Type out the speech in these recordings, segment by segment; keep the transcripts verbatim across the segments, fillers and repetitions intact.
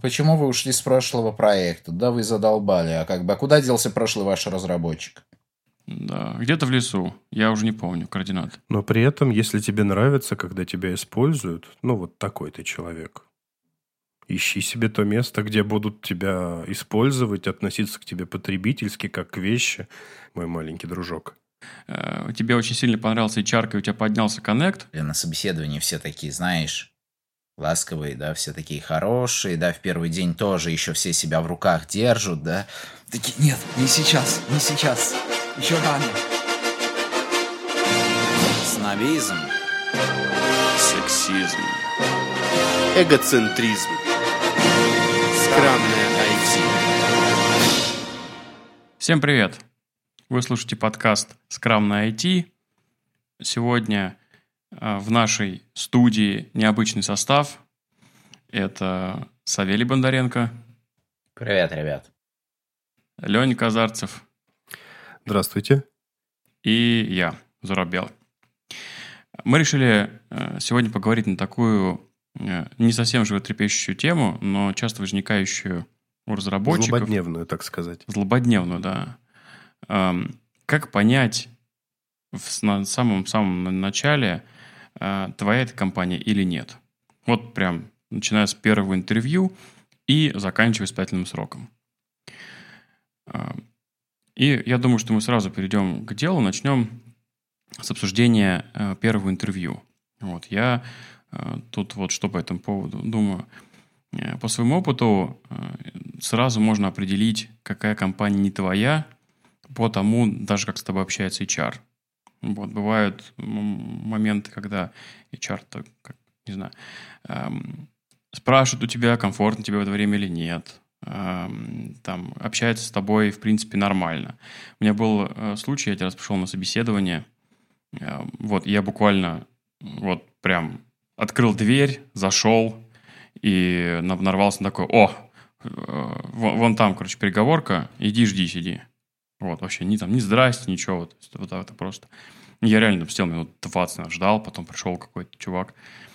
почему вы ушли с прошлого проекта? Да вы задолбали. А как бы, а куда делся прошлый ваш разработчик? Да, где-то в лесу. Я уже не помню координаты. Но при этом, если тебе нравится, когда тебя используют, ну, вот такой ты человек, ищи себе то место, где будут тебя использовать, относиться к тебе потребительски, как к вещи, мой маленький дружок. Э, Тебе очень сильно понравился эйч ар, и у тебя поднялся коннект. На собеседовании все такие, знаешь, ласковые, да, все такие хорошие, да, в первый день тоже еще все себя в руках держат, да. Такие, нет, не сейчас, не сейчас, еще рано. Снобизм. Сексизм. Эгоцентризм. Скромное ай ти. Всем привет! Вы слушаете подкаст «Скромное ай ти». Сегодня э, в нашей студии необычный состав. Это Савелий Бондаренко, Привет, ребят. Леня Казарцев Здравствуйте. и я, Зураб Белый. Мы решили э, сегодня поговорить на такую э, не совсем животрепещущую тему, но часто возникающую у разработчиков. Злободневную, так сказать. Злободневную, да. Эм, Как понять в на самом-самом начале, э, твоя эта компания или нет? Вот прям начиная с первого интервью и заканчивая испытательным сроком. Эм, И я думаю, что мы сразу перейдем к делу, начнем с обсуждения э, первого интервью. Вот, я э, тут вот что по этому поводу думаю. Э, По своему опыту э, сразу можно определить, какая компания не твоя, по тому, даже как с тобой общается эйч ар. Вот, бывают м- моменты, когда эйч ар, так, как, не знаю, эм, спрашивает у тебя, комфортно тебе в это время или нет. Эм, там, общается с тобой, в принципе, нормально. У меня был э, случай, я один раз пришел на собеседование, э, вот, и я буквально вот прям открыл дверь, зашел и на- нарвался на такой, о, э, вон, вон там, короче, переговорка, иди, жди, сиди. Вот, вообще, ни там, ни здрасте, ничего, вот, вот это просто. Я реально там сидел минут двадцать, наверное, ждал, потом пришел какой-то чувак,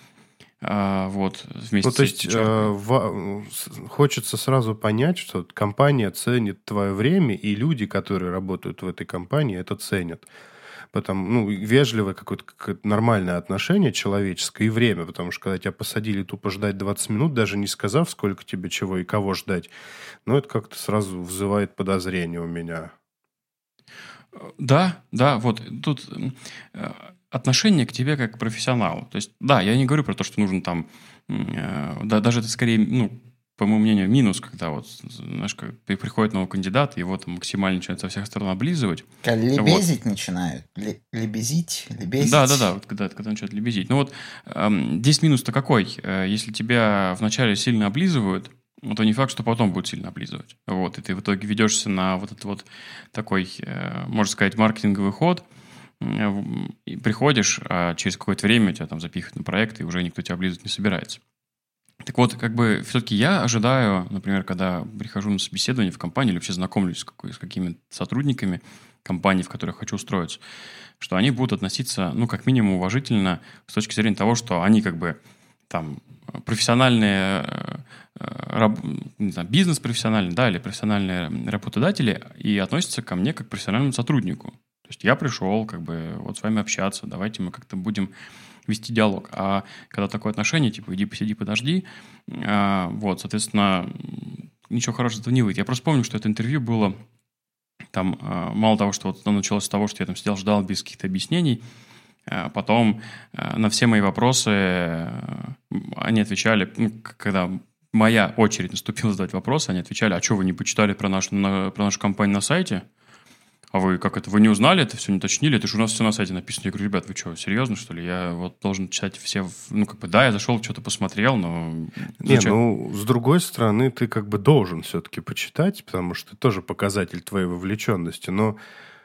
а, вот, вместе Ну, то с есть, эйч ар. э, ва- с- хочется сразу понять, что компания ценит твое время, и люди, которые работают в этой компании, это ценят. Потому, ну, вежливое какое-то, какое-то нормальное отношение человеческое и время, потому что когда тебя посадили тупо ждать двадцать минут, даже не сказав, сколько тебе чего и кого ждать, ну, это как-то сразу вызывает подозрение у меня. Да, да, вот тут э, отношение к тебе как к профессионалу. То есть, да, я не говорю про то, что нужно там, э, да, даже это скорее, ну, по моему мнению, минус, когда вот, знаешь, как при- приходит новый кандидат, его там максимально начинают со всех сторон облизывать. Лебезить начинают. Ле- Лебезить, лебезить. Да, да, да, вот когда, когда начинают лебезить. Ну вот эм, здесь минус-то какой? Э, Если тебя вначале сильно облизывают, ну, то не факт, что потом будут сильно облизывать. Вот, и ты в итоге ведешься на вот этот вот такой, э, можно сказать, маркетинговый ход, э, в- и приходишь, а через какое-то время тебя там запихивают на проект, и уже никто тебя облизывать не собирается. Так вот, как бы все-таки я ожидаю, например, когда прихожу на собеседование в компанию или вообще знакомлюсь с, какой- с какими-то сотрудниками компаний, в которых хочу устроиться, что они будут относиться, ну, как минимум, уважительно с точки зрения того, что они как бы там профессиональные, э, э, раб- не знаю, бизнес-профессиональные, да, или профессиональные работодатели и относятся ко мне как к профессиональному сотруднику. То есть я пришел как бы вот с вами общаться, давайте мы как-то будем вести диалог. А когда такое отношение, типа, иди посиди, подожди, а, вот, соответственно, м, ничего хорошего из этого не выйдет. Я просто помню, что это интервью было там, а, мало того, что вот оно началось с того, что я там сидел, ждал без каких-то объяснений, а потом а, на все мои вопросы а, они отвечали, ну, к- когда моя очередь наступила задавать вопросы, они отвечали, а что, вы не почитали про нашу, на- про нашу компанию на сайте? А вы как это, вы не узнали это, все не уточнили? Это же у нас все на сайте написано. Я говорю, ребят, вы что, серьезно, что ли? Я вот должен читать все, в- ну, как бы, да, я зашел, что-то посмотрел, но... Не, зачем? ну, с другой стороны, ты как бы должен все-таки почитать, потому что это тоже показатель твоей вовлеченности, но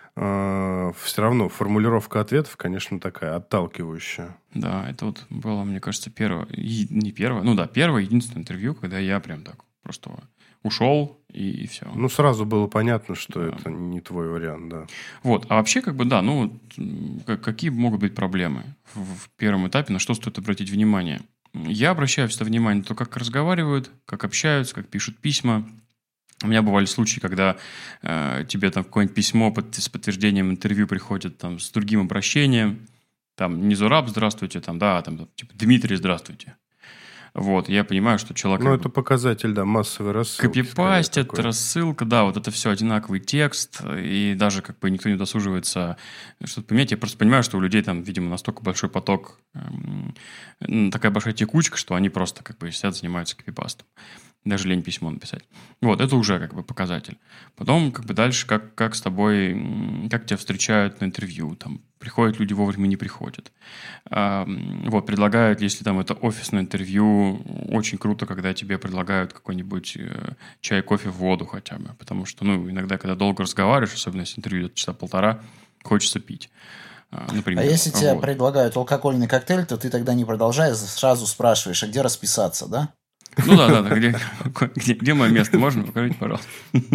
все равно формулировка ответов, конечно, такая отталкивающая. Да, это вот было, мне кажется, первое, и- не первое, ну да, первое, единственное интервью, когда я прям так просто ушел и, и все. Ну, сразу было понятно, что Да. это не твой вариант, да. Вот, а вообще, как бы, да, ну, вот, м, как- какие могут быть проблемы в, в первом этапе, на что стоит обратить внимание? я обращаю всегда внимание на то, как разговаривают, как общаются, как пишут письма. У меня бывали случаи, когда э, тебе там какое-нибудь письмо под, с подтверждением интервью приходит там, с другим обращением. Там не Зураб, здравствуйте, там, да, там, типа, Дмитрий, здравствуйте. Вот, я понимаю, что человек... Ну, это показатель, да, массовой рассылки. Копипастит, рассылка, да, вот это все одинаковый текст, и даже как бы никто не удосуживается что-то поменять. Я просто понимаю, что у людей там, видимо, настолько большой поток, эм, такая большая текучка, что они просто как бы сидят, занимаются копипастом. Даже лень письмо написать. Вот, это уже как бы показатель. Потом как бы дальше, как, как с тобой, как тебя встречают на интервью, там, приходят люди вовремя, не приходят. А, вот, предлагают, если там это офисное интервью, очень круто, когда тебе предлагают какой-нибудь э, чай, кофе, воду хотя бы, потому что, ну, иногда, когда долго разговариваешь, особенно если интервью идет часа полтора, хочется пить. Например. А если тебе вот. предлагают алкогольный коктейль, то ты тогда не продолжаешь, сразу спрашиваешь, а где расписаться, да? Ну да, да, да. Где, где, где мое место? Можно покажите, пожалуйста.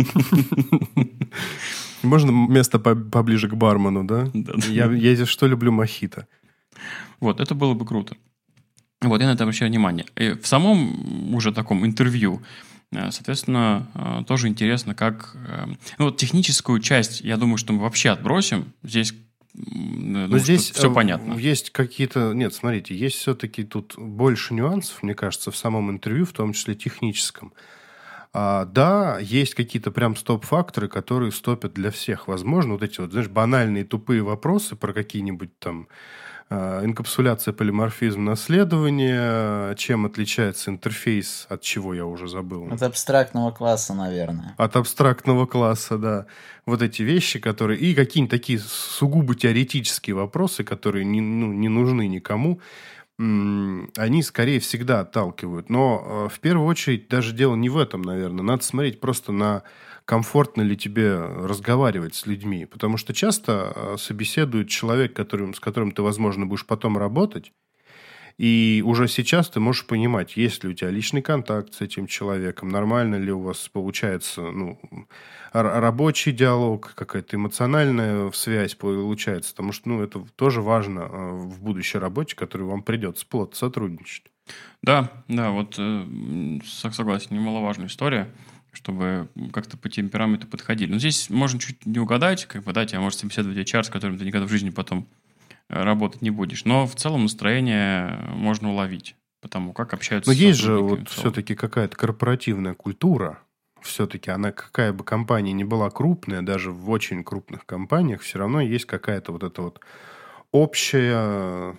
Можно место поближе к бармену, да? Да, да. Я, я здесь что люблю мохито. Вот, это было бы круто. Вот, я на это обращаю внимание. И в самом уже таком интервью, соответственно, тоже интересно, как... Ну, вот техническую часть, я думаю, что мы вообще отбросим. Здесь... Но ну, здесь все понятно. Есть какие-то... Нет, смотрите, есть все-таки тут больше нюансов, мне кажется, в самом интервью, в том числе техническом. А, да, есть какие-то прям стоп-факторы, которые стопят для всех. Возможно, вот эти вот, знаешь, банальные тупые вопросы про какие-нибудь там э, инкапсуляция, полиморфизм, наследование, чем отличается интерфейс, от чего я уже забыл. От абстрактного класса, наверное. От абстрактного класса, да. Вот эти вещи, которые... И какие-нибудь такие сугубо теоретические вопросы, которые не, ну, не нужны никому, они скорее всегда отталкивают. Но в первую очередь даже дело не в этом, наверное. Надо смотреть просто на комфортно ли тебе разговаривать с людьми. Потому что часто собеседует человек, которым, с которым ты, возможно, будешь потом работать. И уже сейчас ты можешь понимать, есть ли у тебя личный контакт с этим человеком, нормально ли у вас получается ну, рабочий диалог, какая-то эмоциональная связь получается. Потому что ну, это тоже важно в будущей работе, которой вам придется плотно сотрудничать. Да, да, вот э, согласен, немаловажная история, чтобы как-то по темпераменту подходили. Но здесь можно чуть не угадать, как бы, да, тебя может собеседовать эйч ар, с которым ты никогда в жизни потом работать не будешь. Но в целом настроение можно уловить, потому как общаются Но с есть же вот все-таки какая-то корпоративная культура. Все-таки она, какая бы компания ни была крупная, даже в очень крупных компаниях, все равно есть какая-то вот эта вот общая...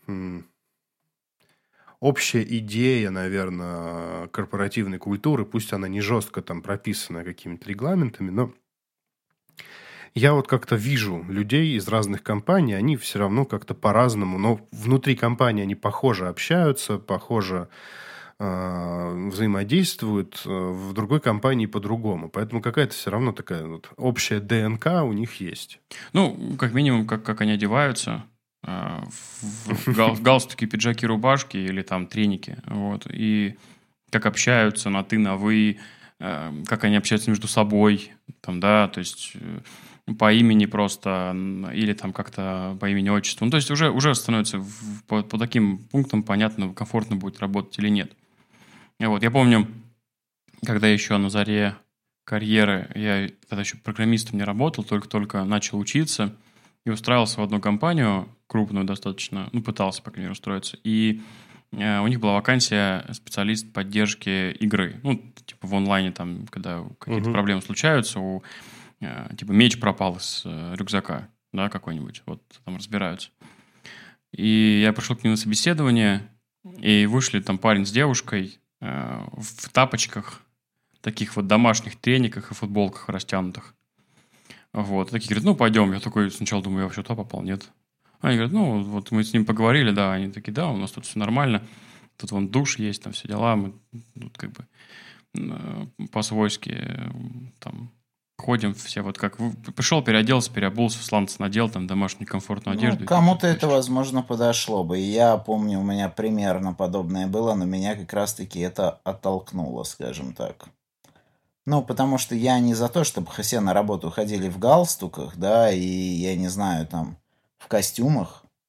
Общая идея, наверное, корпоративной культуры, пусть она не жестко там прописана какими-то регламентами, но я вот как-то вижу людей из разных компаний, они все равно как-то по-разному, но внутри компании они похоже общаются, похоже э, взаимодействуют, в другой компании по-другому. Поэтому какая-то все равно такая вот общая ДНК у них есть. Ну, как минимум, как, как они одеваются, э, в, в, гал, в галстуки, пиджаки, рубашки или там треники, вот, и как общаются на ты, на вы, э, как они общаются между собой, там, да, то есть... по имени просто, или там как-то по имени-отчеству. Ну, то есть уже, уже становится в, по, по таким пунктам понятно, комфортно будет работать или нет. И вот, я помню, когда еще на заре карьеры, я тогда еще программистом не работал, только-только начал учиться и устраивался в одну компанию, крупную достаточно, ну, пытался, по крайней мере, устроиться, и э, у них была вакансия специалист поддержки игры. Ну, типа в онлайне, там, когда какие-то uh-huh. проблемы случаются, у типа меч пропал из э, рюкзака, да, какой-нибудь, вот там разбираются. И я пришел к ним на собеседование, и вышли там парень с девушкой э, в тапочках, таких вот домашних трениках и футболках растянутых. Вот, такие говорят, ну, пойдем. Я такой сначала думаю, я вообще туда попал, нет. Они говорят, ну, вот мы с ним поговорили, да, они такие, да, у нас тут все нормально, тут вон душ есть, там все дела, мы тут как бы э, по-свойски э, там... ходим все вот как... Пришел, переоделся, переобулся, сланцы надел, там домашнюю комфортную одежду. Ну, кому-то это, возможно, подошло бы. И я помню, у меня примерно подобное было, но меня как раз-таки это оттолкнуло, скажем так. Ну, потому что я не за то, чтобы все на работу ходили в галстуках, да, и, я не знаю, там, в костюмах.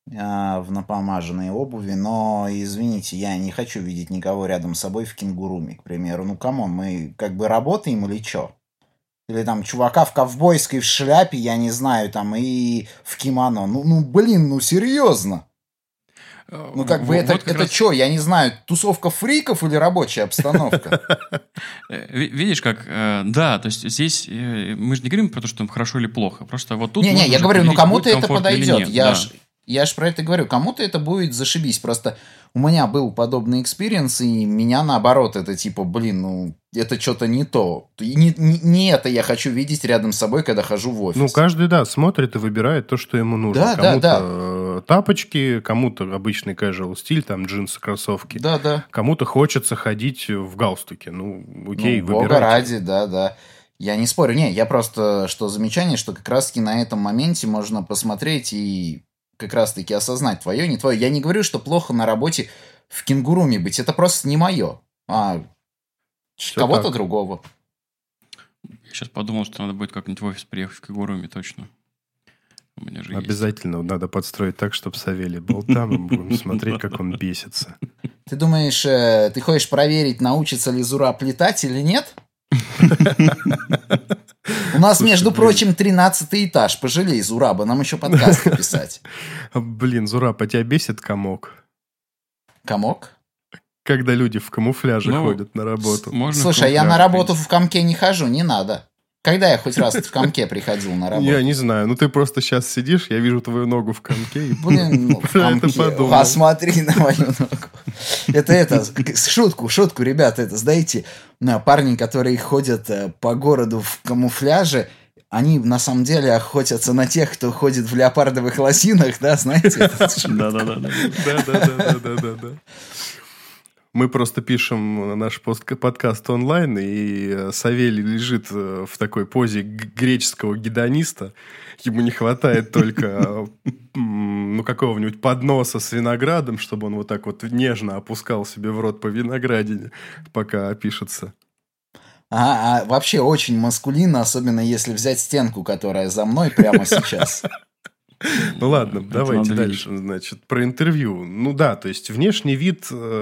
а, в напомаженной обуви, но, извините, я не хочу видеть никого рядом с собой в кенгуруме, к примеру. Ну, камон, мы как бы работаем или чё? Или там чувака в ковбойской в шляпе, я не знаю, там и в кимоно. Ну, ну блин, ну серьезно. Ну, как бы, вот это, как это раз... что, я не знаю, тусовка фриков или рабочая обстановка? Видишь, как, да, то есть здесь мы же не говорим про то, что там хорошо или плохо, просто вот тут... Не-не, я говорю, ну кому-то это подойдет, я ж... Я же про это говорю, кому-то это будет зашибись. Просто у меня был подобный экспириенс, и меня наоборот, это типа, блин, ну, это что-то не то. И не, не, не это я хочу видеть рядом с собой, когда хожу в офис. Ну, каждый, да, смотрит и выбирает то, что ему нужно. Да, кому-то да, да. тапочки, кому-то обычный casual стиль, там джинсы, кроссовки. Да, да. Кому-то хочется ходить в галстуке. Ну, окей, ну, выбирайте. Бога ради, да, да. Я не спорю. Не, я просто, что замечание, что как раз-таки на этом моменте можно посмотреть и как раз-таки осознать твое, не твое. Я не говорю, что плохо на работе в кенгуруме быть. Это просто не мое. А Все кого-то так. другого. Я сейчас подумал, что надо будет как-нибудь в офис приехать в кенгуруме, точно. У меня же Обязательно есть. Надо подстроить так, чтобы Савелий был там, и мы будем смотреть, как он бесится. Ты думаешь, ты хочешь проверить, научится ли Зураб летать или нет? У нас, Слушай, между блин. прочим, тринадцатый этаж. Пожалей Зураба, нам еще подкасты писать. Блин, Зураб, а тебя бесит комок? Комок? Когда люди в камуфляже ну, ходят на работу. Слушай, я на работу в комке не хожу, не надо. Когда я хоть раз в комке приходил на работу? Я не знаю, ну ты просто сейчас сидишь, я вижу твою ногу в комке. И Блин, ну, в комке. Посмотри на мою ногу. Это, это, шутку, шутку, ребята, это, знаете, парни, которые ходят по городу в камуфляже, они на самом деле охотятся на тех, кто ходит в леопардовых лосинах, да, знаете? Да-да-да. Да-да-да. Мы просто пишем наш подкаст онлайн, и Савелий лежит в такой позе греческого гедониста. Ему не хватает только ну, какого-нибудь подноса с виноградом, чтобы он вот так вот нежно опускал себе в рот по виноградине, пока пишется. А, а вообще очень маскулинно, особенно если взять стенку, которая за мной прямо сейчас. Ну ладно, давайте дальше, значит, про интервью. Ну да, то есть внешний вид...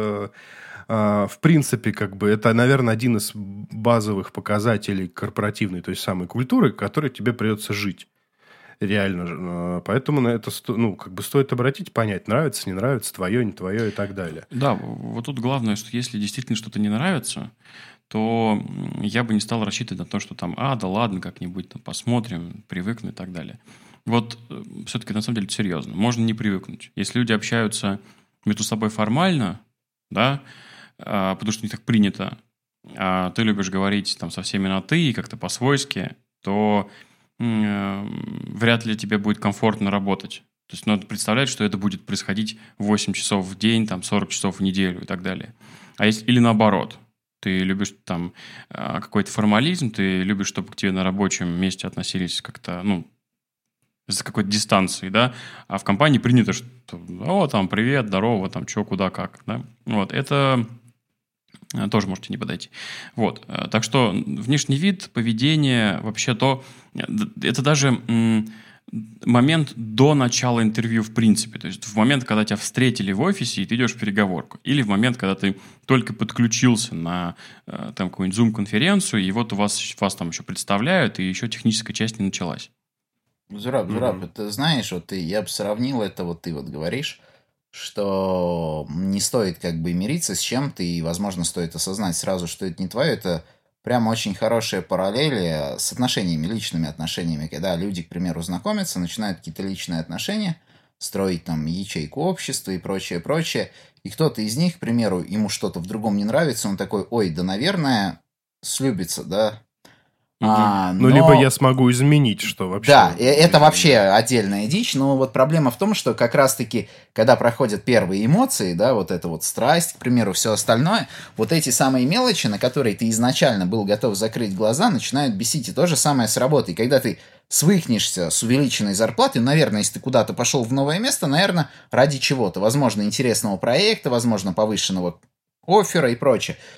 В принципе, как бы это, наверное, один из базовых показателей корпоративной, то есть самой культуры, которой тебе придется жить. Реально. Поэтому на это ну, как бы стоит обратить, понять, нравится, не нравится, твое, не твое и так далее. Да, вот тут главное, что если действительно что-то не нравится, то я бы не стал рассчитывать на то, что там, а, да ладно, как-нибудь там посмотрим, привыкну и так далее. Вот все-таки на самом деле серьезно. Можно не привыкнуть. Если люди общаются между собой формально, да, потому что у них так принято, а ты любишь говорить там со всеми на «ты» и как-то по-свойски, то э, вряд ли тебе будет комфортно работать. То есть надо представлять, что это будет происходить восемь часов в день, там, сорок часов в неделю и так далее. А если, или наоборот, ты любишь там какой-то формализм, ты любишь, чтобы к тебе на рабочем месте относились как-то, ну, с какой-то дистанцией, да, а в компании принято, что о, там, привет, здорово, там, что, куда, как, да, вот, это тоже можете не подойти. Вот, так что внешний вид, поведение, вообще то, это даже м, момент до начала интервью в принципе, то есть в момент, когда тебя встретили в офисе, и ты идешь в переговорку, или в момент, когда ты только подключился на там какую-нибудь Zoom-конференцию, и вот у вас, вас там еще представляют, и еще техническая часть не началась. Зураб, Зураб, mm-hmm. ты знаешь, вот ты, я бы сравнил это, вот ты вот говоришь, что не стоит как бы мириться с чем-то, и, возможно, стоит осознать сразу, что это не твое. Это прям очень хорошая параллель с отношениями, личными отношениями, когда люди, к примеру, знакомятся, начинают какие-то личные отношения, строить там ячейку общества и прочее, прочее, и кто-то из них, к примеру, ему что-то в другом не нравится, он такой, ой, да, наверное, слюбится, да. А, ну, но... либо я смогу изменить, что вообще... Да, это вообще отдельная дичь, но вот проблема в том, что как раз-таки, когда проходят первые эмоции, да, вот эта вот страсть, к примеру, все остальное, вот эти самые мелочи, на которые ты изначально был готов закрыть глаза, начинают бесить, и то же самое с работой. Когда ты свыкнешься с увеличенной зарплатой, наверное, если ты куда-то пошел в новое место, наверное, ради чего-то, возможно, интересного проекта, возможно, повышенного оффера и прочее.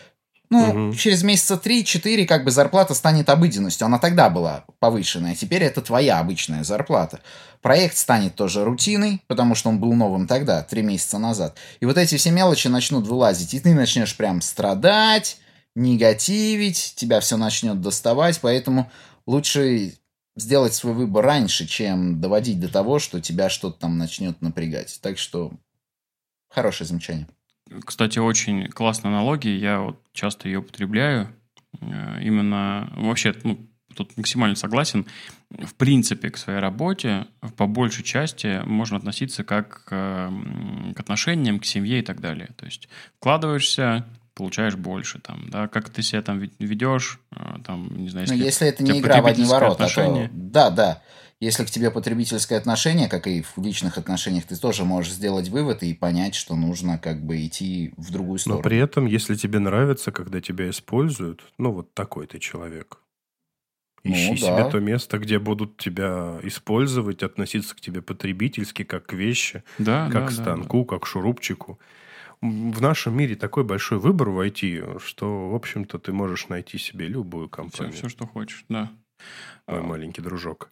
Ну, Мгм. через месяца три-четыре как бы зарплата станет обыденностью. Она тогда была повышенная, теперь это твоя обычная зарплата. Проект станет тоже рутиной, потому что он был новым тогда, три месяца назад. И вот эти все мелочи начнут вылазить, и ты начнешь прям страдать, негативить, тебя все начнет доставать, поэтому лучше сделать свой выбор раньше, чем доводить до того, что тебя что-то там начнет напрягать. Так что хорошее замечание. Кстати, очень классная аналогия, я вот часто ее употребляю. Э, Именно, вообще, ну, тут максимально согласен. В принципе, к своей работе по большей части можно относиться как к, м, к отношениям, к семье и так далее. То есть вкладываешься, получаешь больше, там, да, как ты себя там ве- ведешь, э, там, не знаю, Ну, если если это у тебя не игра в одни потребительское ворота, отношение. то да, да. Если к тебе потребительское отношение, как и в личных отношениях, ты тоже можешь сделать вывод и понять, что нужно как бы идти в другую Но сторону. при этом, если тебе нравится, когда тебя используют, ну, вот такой ты человек. Ищи Ну, себе да. то место, где будут тебя использовать, относиться к тебе потребительски, как к вещи, Да, как да, к да, да. станку, как к шурупчику. М, В нашем мире такой большой выбор в ай ти, что, в общем-то, ты можешь найти себе любую Все, компанию, все, что хочешь, да. мой А, маленький дружок.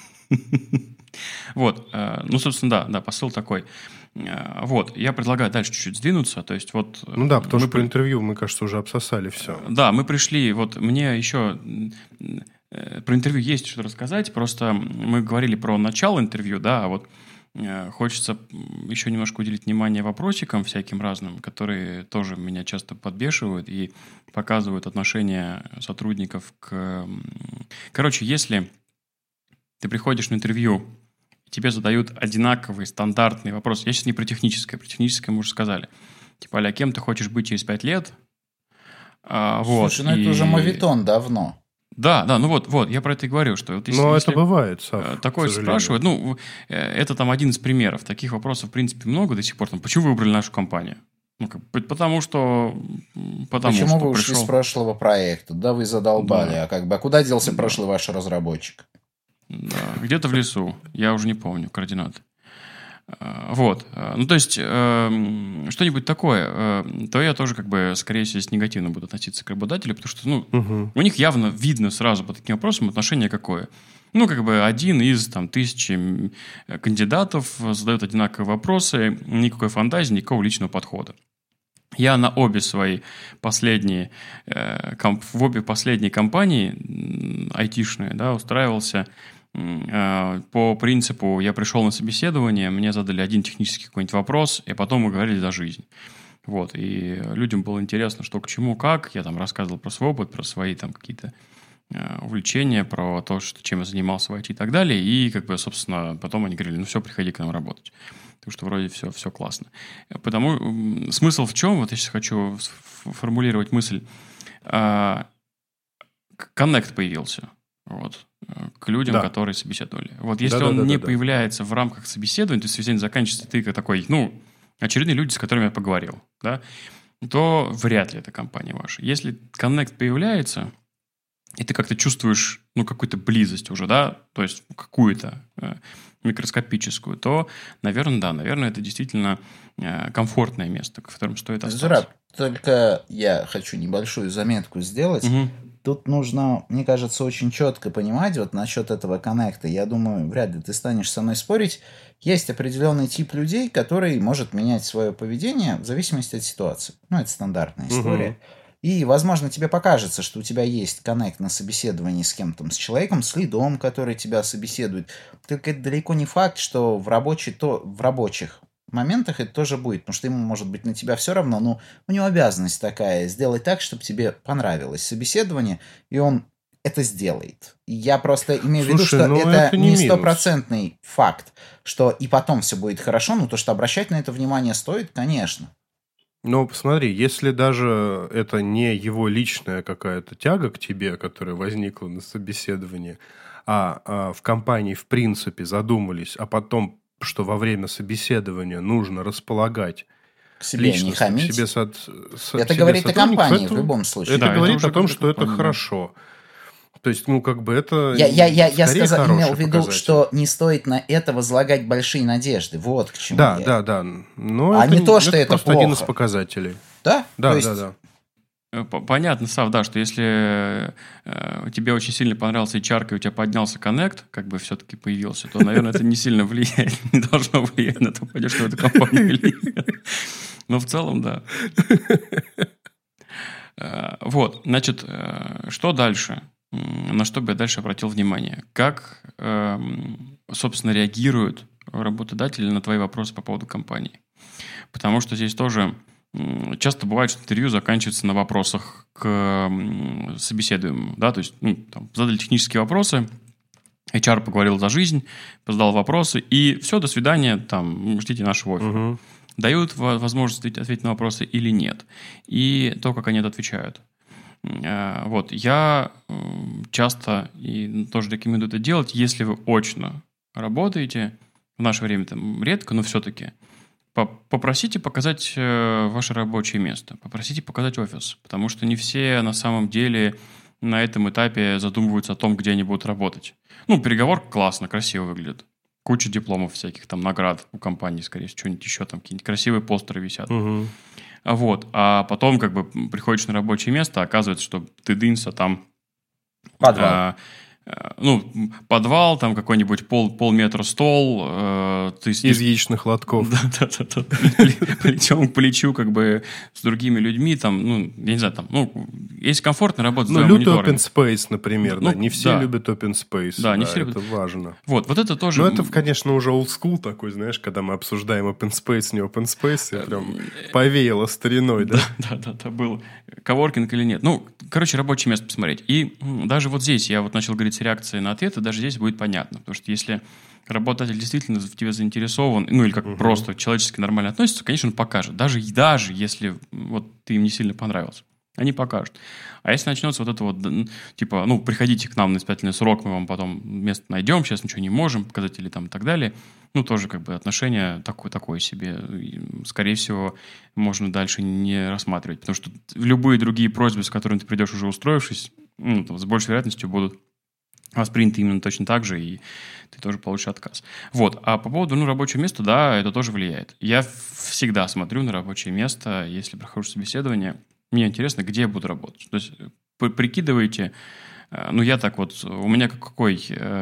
Вот, э, ну, собственно, да, да, посыл такой. Э, Вот, я предлагаю дальше чуть-чуть сдвинуться, то есть вот... э, Ну да, потому мы что про при- интервью, мы, кажется, уже обсосали все. Да, мы пришли, вот мне еще э, про интервью есть что рассказать, просто мы говорили про начало интервью, да, а вот э, хочется м, еще немножко уделить внимание вопросикам всяким разным, которые тоже меня часто подбешивают и показывают отношение сотрудников к... м, Короче, если ты приходишь на интервью, и тебе задают одинаковый стандартный вопрос, я сейчас не про техническое, про техническое мы уже сказали, типа, а кем ты хочешь быть через пять лет? А, вот, Слушай, ну это уже и- моветон давно. Да, да, ну вот, вот, я про это и говорю, что вот если, Но если, это бывает, э, Сав, такое к сожалению. спрашивают, ну, э, это там один из примеров. Таких вопросов, в принципе, много до сих пор. Там, почему вы выбрали нашу компанию? Ну, как, бы, потому что... м, Потому Почему что вы ушли пришел... с прошлого проекта? Да вы задолбали. Да. А как бы, а куда делся Да. прошлый ваш разработчик? Да, где-то в лесу, я уже не помню координаты. А, Вот, А, ну то есть эм, что-нибудь такое, э, то я тоже как бы, скорее всего, здесь негативно буду относиться к работодателю, потому что, ну, Мгм. у них явно видно сразу по таким вопросам отношение какое. Ну, как бы один из там тысячи м, кандидатов задает одинаковые вопросы, никакой фантазии, никакого личного подхода. Я на обе свои последние, э, комп- в обе последние компании м, айтишные, да, устраивался м, э, по принципу, я пришел на собеседование, мне задали один технический какой-нибудь вопрос, и потом мы говорили за жизнь. Вот, и людям было интересно, что к чему, как. Я там рассказывал про свой опыт, про свои там какие-то э, увлечения, про то, что, чем я занимался в ай ти и так далее. И, как бы, собственно, потом они говорили, ну все, приходи к нам работать. Потому что вроде все, все классно. Потому м, смысл в чем? Вот я сейчас хочу сформулировать мысль. А, к- Коннект появился. Вот, э, к людям, Да. которые собеседовали. Вот если Да-да-да-да-да. он не появляется в рамках собеседования, то есть собеседование заканчивается, ты как такой, ну, очередные люди, с которыми я поговорил, да, то вряд ли это компания ваша. Если коннект появляется, и ты как-то чувствуешь, ну, какую-то близость уже, да, то есть какую-то э, микроскопическую, то, наверное, да, наверное, это действительно э, комфортное место, в котором стоит остаться. Зураб, только я хочу небольшую заметку сделать. Мгм. Тут нужно, мне кажется, очень четко понимать вот насчет этого коннекта. Я думаю, вряд ли ты станешь со мной спорить. Есть определенный тип людей, который может менять свое поведение в зависимости от ситуации. Ну, это стандартная Мгм. история. И, возможно, тебе покажется, что у тебя есть коннект на собеседовании с кем-то, с человеком, с лидом, который тебя собеседует. Только это далеко не факт, что в, рабочий, то, в рабочих моментах это тоже будет, потому что ему, может быть, на тебя все равно, но у него обязанность такая, сделать так, чтобы тебе понравилось собеседование, и он это сделает. И я просто имею в виду, Слушай, что ну это, это не не минус. стопроцентный факт, что и потом все будет хорошо, но то, что обращать на это внимание стоит, конечно. Но посмотри, если даже это не его личная какая-то тяга к тебе, которая возникла на собеседовании, а, а в компании в принципе задумались, а потом, что во время собеседования нужно располагать К себе не личностно, к хамить. себе со- со- Это себе говорит о сотрудников, компании это- в любом случае. Это Да, это говорит уже о том, говорит о что это компании, да. хорошо. То есть, ну, как бы это Я, я, я, я скорее сказал, хороший имел в виду, показатель. что не стоит на это возлагать большие надежды. Вот к чему Да, я. да, да. Но А это, не то, что это просто один из плохо. показателей. Да? Да, То есть да, да. Понятно, Сав, да, что если э, тебе очень сильно понравился эйч ар, и у тебя поднялся коннект, как бы все-таки появился, то, наверное, это не сильно влияет, не должно влиять на то, пойдешь ты в эту компанию или нет. Но в целом, да. Вот, значит, что дальше? На что бы я дальше обратил внимание? Как, собственно, реагируют работодатели на твои вопросы по поводу компании? Потому что здесь тоже часто бывает, что интервью заканчивается на вопросах к собеседуемому, да, то есть ну, там, задали технические вопросы, эйч ар поговорил за жизнь, задал вопросы, и все, до свидания, там, ждите нашего оффера. Угу. Дают возможность ответить на вопросы или нет, и то, как они это отвечают. Вот, я часто и тоже рекомендую это делать, если вы очно работаете, в наше время там редко, но все-таки, попросите показать ваше рабочее место, попросите показать офис, потому что не все на самом деле на этом этапе задумываются о том, где они будут работать. Ну, переговор классно, красиво выглядит. Куча дипломов всяких, там, наград у компании, скорее всего, что-нибудь еще, там, какие-нибудь красивые постеры висят. Угу. Вот. А потом, как бы, приходишь на рабочее место, оказывается, что ты дынься там... Подвал. А, ну, подвал, там какой-нибудь пол, полметра стол. Э, ты сидишь... Из яичных лотков. Да-да-да. Плечом к плечу, как бы, с другими людьми, там, ну, я не знаю, там, ну, есть комфортно работать с двумя мониторами. Ну, лютый open space, например, да. Не все любят open space. Да, не все любят. Это важно. Вот, вот это тоже... Ну, это, конечно, уже old school такой, знаешь, когда мы обсуждаем open space, не open space, и прям повеяло стариной, да? Да-да-да, был коворкинг или нет. Ну, короче, рабочее место посмотреть. И даже вот здесь я вот начал говорить реакции на ответы, даже здесь будет понятно. Потому что если работодатель действительно в тебе заинтересован, ну или как uh-huh. просто человечески нормально относится, конечно, он покажет. Даже, даже если вот ты им не сильно понравился. Они покажут. А если начнется вот это вот, типа, ну, приходите к нам на испытательный срок, мы вам потом место найдем, сейчас ничего не можем, показатели там и так далее, ну, тоже как бы отношение такое, такое себе. Скорее всего, можно дальше не рассматривать, потому что любые другие просьбы, с которыми ты придешь уже устроившись, ну, там, с большей вероятностью будут восприняты именно точно так же, и ты тоже получишь отказ. Вот. А по поводу ну, рабочего места, да, это тоже влияет. Я всегда смотрю на рабочее место, если прохожу собеседование. Мне интересно, где я буду работать. То есть прикидываете, ну, я так вот, у меня какой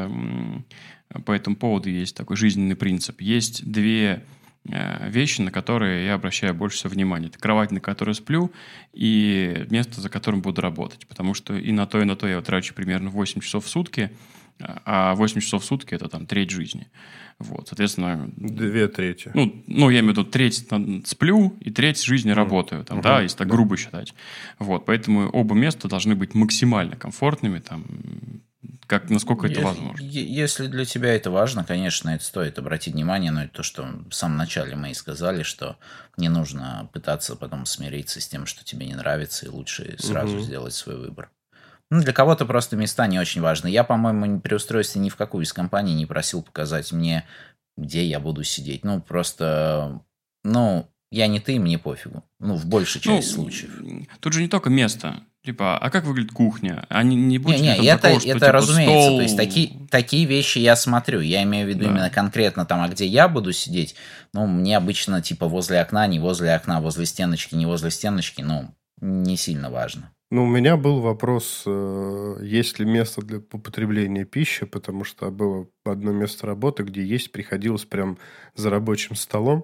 по этому поводу есть такой жизненный принцип. Есть две вещи, на которые я обращаю больше всего внимания. Это кровать, на которой сплю, и место, за которым буду работать. Потому что и на то, и на то я трачу примерно восемь часов в сутки, а восемь часов в сутки – это там треть жизни. Вот, соответственно... Две трети. Ну, ну, я имею в виду, треть сплю и треть жизни mm. работаю, там, uh-huh. да, если так грубо считать. Вот, поэтому оба места должны быть максимально комфортными, там, как, насколько это если, возможно. Если для тебя это важно, конечно, это стоит обратить внимание, но это то, что в самом начале мы и сказали, что не нужно пытаться потом смириться с тем, что тебе не нравится, и лучше сразу uh-huh. сделать свой выбор. Ну, для кого-то просто места не очень важны. Я, по-моему, при устройстве ни в какую из компаний не просил показать мне, где я буду сидеть. Ну, просто, ну, я не ты, мне пофигу. Ну, в большей части ну, случаев. Тут же не только место. Типа, а как выглядит кухня? А не, не будет не, ли не, там это, такого, что, это типа, разумеется. стол... То есть, такие, такие вещи я смотрю. Я имею в виду да. именно конкретно там, а где я буду сидеть. Ну, мне обычно, типа, возле окна, не возле окна, возле стеночки, не возле стеночки, ну, не сильно важно. Ну, у меня был вопрос, есть ли место для употребления пищи, потому что было одно место работы, где есть приходилось прям за рабочим столом.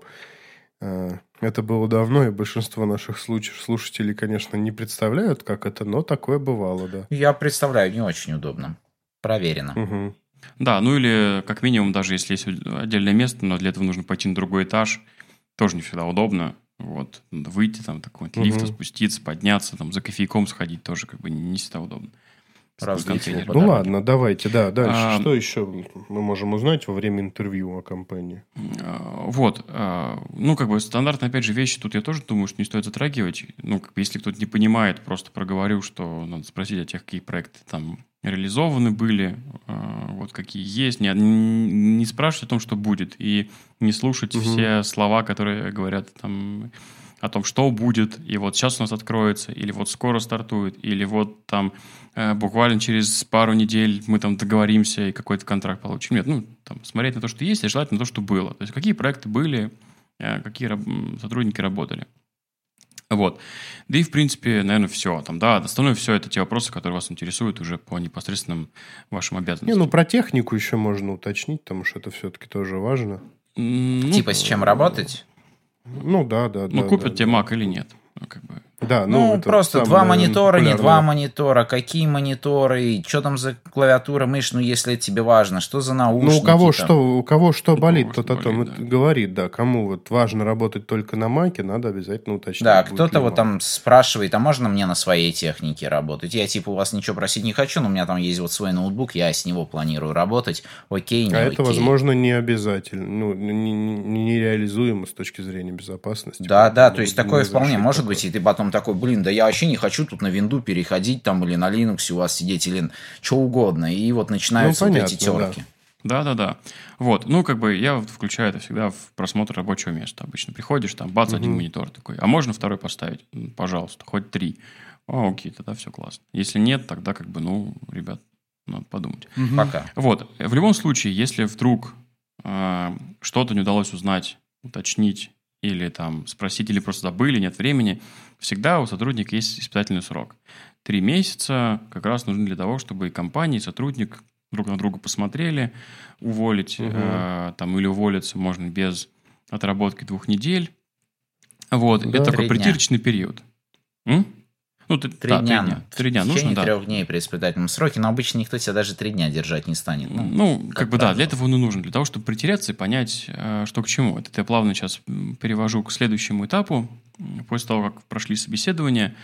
Это было давно, и большинство наших слушателей, конечно, не представляют, как это, но такое бывало, да. Я представляю, не очень удобно. Проверено. Угу. Да, ну или как минимум, даже если есть отдельное место, но для этого нужно пойти на другой этаж, тоже не всегда удобно. Вот, надо выйти, там, такой uh-huh. лифта, спуститься, подняться, там, за кофейком сходить тоже как бы не всегда удобно. Ну ладно, давайте, да, дальше. А, что еще мы можем узнать во время интервью о компании? Вот, ну как бы стандартные, опять же, вещи тут я тоже думаю, что не стоит затрагивать. Ну, как бы, если кто-то не понимает, просто проговорю, что надо спросить о тех, какие проекты там реализованы были, вот какие есть. Не, не спрашивать о том, что будет, и не слушать угу. все слова, которые говорят там о том, что будет, и вот сейчас у нас откроется, или вот скоро стартует, или вот там э, буквально через пару недель мы там договоримся и какой-то контракт получим. Нет, ну, там, смотреть на то, что есть, и желательно на то, что было. То есть, какие проекты были, э, какие раб- сотрудники работали. Вот. Да и, в принципе, наверное, все. Там, да, остальное все это те вопросы, которые вас интересуют уже по непосредственным вашим обязанностям. Не, ну про технику еще можно уточнить, потому что это все-таки тоже важно. Ну, Типа с чем работать? Ну да, да. Ну, да, купят да, тебе да. Mac или нет. Ну, как бы. Да, Ну, это просто самое, два наверное, монитора, не популярное. два монитора, какие мониторы, что там за клавиатура, мышь, ну, если это тебе важно, что за наушники. Ну, у кого, там? что, у кого что У болит, кого тот что о том болит, и да. говорит, да. Кому вот важно работать только на Маке, надо обязательно уточнить. Да, будет кто-то ли вот Mac. там спрашивает, а можно мне на своей технике работать? Я типа у вас ничего просить не хочу, но у меня там есть вот свой ноутбук, я с него планирую работать. Окей, не А окей. это, возможно, не обязательно, ну, не- не- нереализуемо с точки зрения безопасности. Да, Поэтому да, то могут есть такое не вполне разрешить может такое. быть, и ты потом такой, блин, да я вообще не хочу тут на винду переходить там или на Linux у вас сидеть, или что угодно. И вот начинаются Ну, вот эти понятно, да. терки. Да-да-да. Вот. Ну, как бы я вот включаю это всегда в просмотр рабочего места. Обычно приходишь, там, бац, один Мгм. монитор такой. А можно второй поставить? М, Пожалуйста, хоть три. О, окей, тогда все классно. Если нет, тогда как бы, ну, ребят, надо подумать. Пока. Вот. В любом случае, если вдруг э, что-то не удалось узнать, уточнить или там спросить, или просто забыли, нет времени, всегда у сотрудника есть испытательный срок. Три месяца как раз нужны для того, чтобы и компания, и сотрудник друг на друга посмотрели, уволить Мгм. э, там, или уволиться можно без отработки двух недель. Вот. Да. Это такой Три дня. притирочный период. М? Ну, ты- Три да, дня. три дня. Три дня В нужно, течение да. трех дней при испытательном сроке, но обычно никто тебя даже три дня держать не станет. Ну, Ну, как, как бы да, правило. для этого он и нужен, для того, чтобы притереться и понять, э, что к чему. Это я плавно сейчас м, перевожу к следующему этапу. М, После того, как прошли собеседование.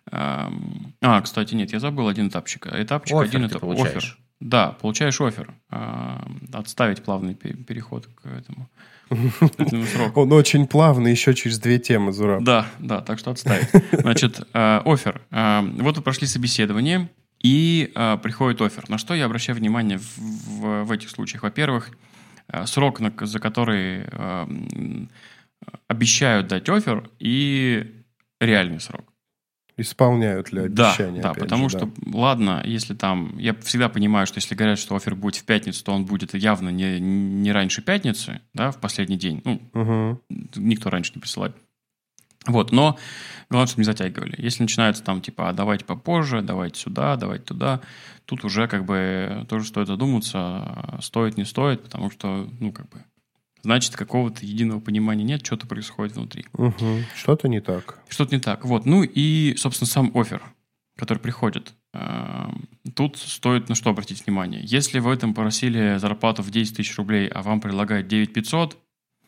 эм, А, кстати, нет, я забыл один этапчик. Этапчик Оффер один ты это получаешь. оффер. Да, получаешь оффер. Эм, Отставить плавный пе- переход к этому, к этому сроку. Он очень плавный, еще через две темы, Зураб. Да, да, так что отставить. Значит, э, оффер. Э, Вот вы прошли собеседование, и э, приходит оффер. На что я обращаю внимание в, в- в этих случаях? Во-первых, э, срок, на- за который э, м, обещают дать оффер, и реальный срок. Исполняют ли Да, обещания? да, опять потому же, что, ладно, если там... Я всегда понимаю, что если говорят, что оффер будет в пятницу, то он будет явно не, не раньше пятницы, да, в последний день. Ну, Мгм. никто раньше не присылает. Вот, но главное, чтобы не затягивали. Если начинается там, типа, а давайте попозже, давайте сюда, давайте туда, тут уже как бы тоже стоит задуматься, а стоит, не стоит, потому что, ну, как бы, значит, какого-то единого понимания нет, что-то происходит внутри. Мгм. Что-то не так. Что-то не так. Вот, ну и, собственно, сам оффер, который приходит. Эм, Тут стоит на что обратить внимание. Если вы этом просили зарплату в десять тысяч рублей, а вам предлагают девять пятьсот,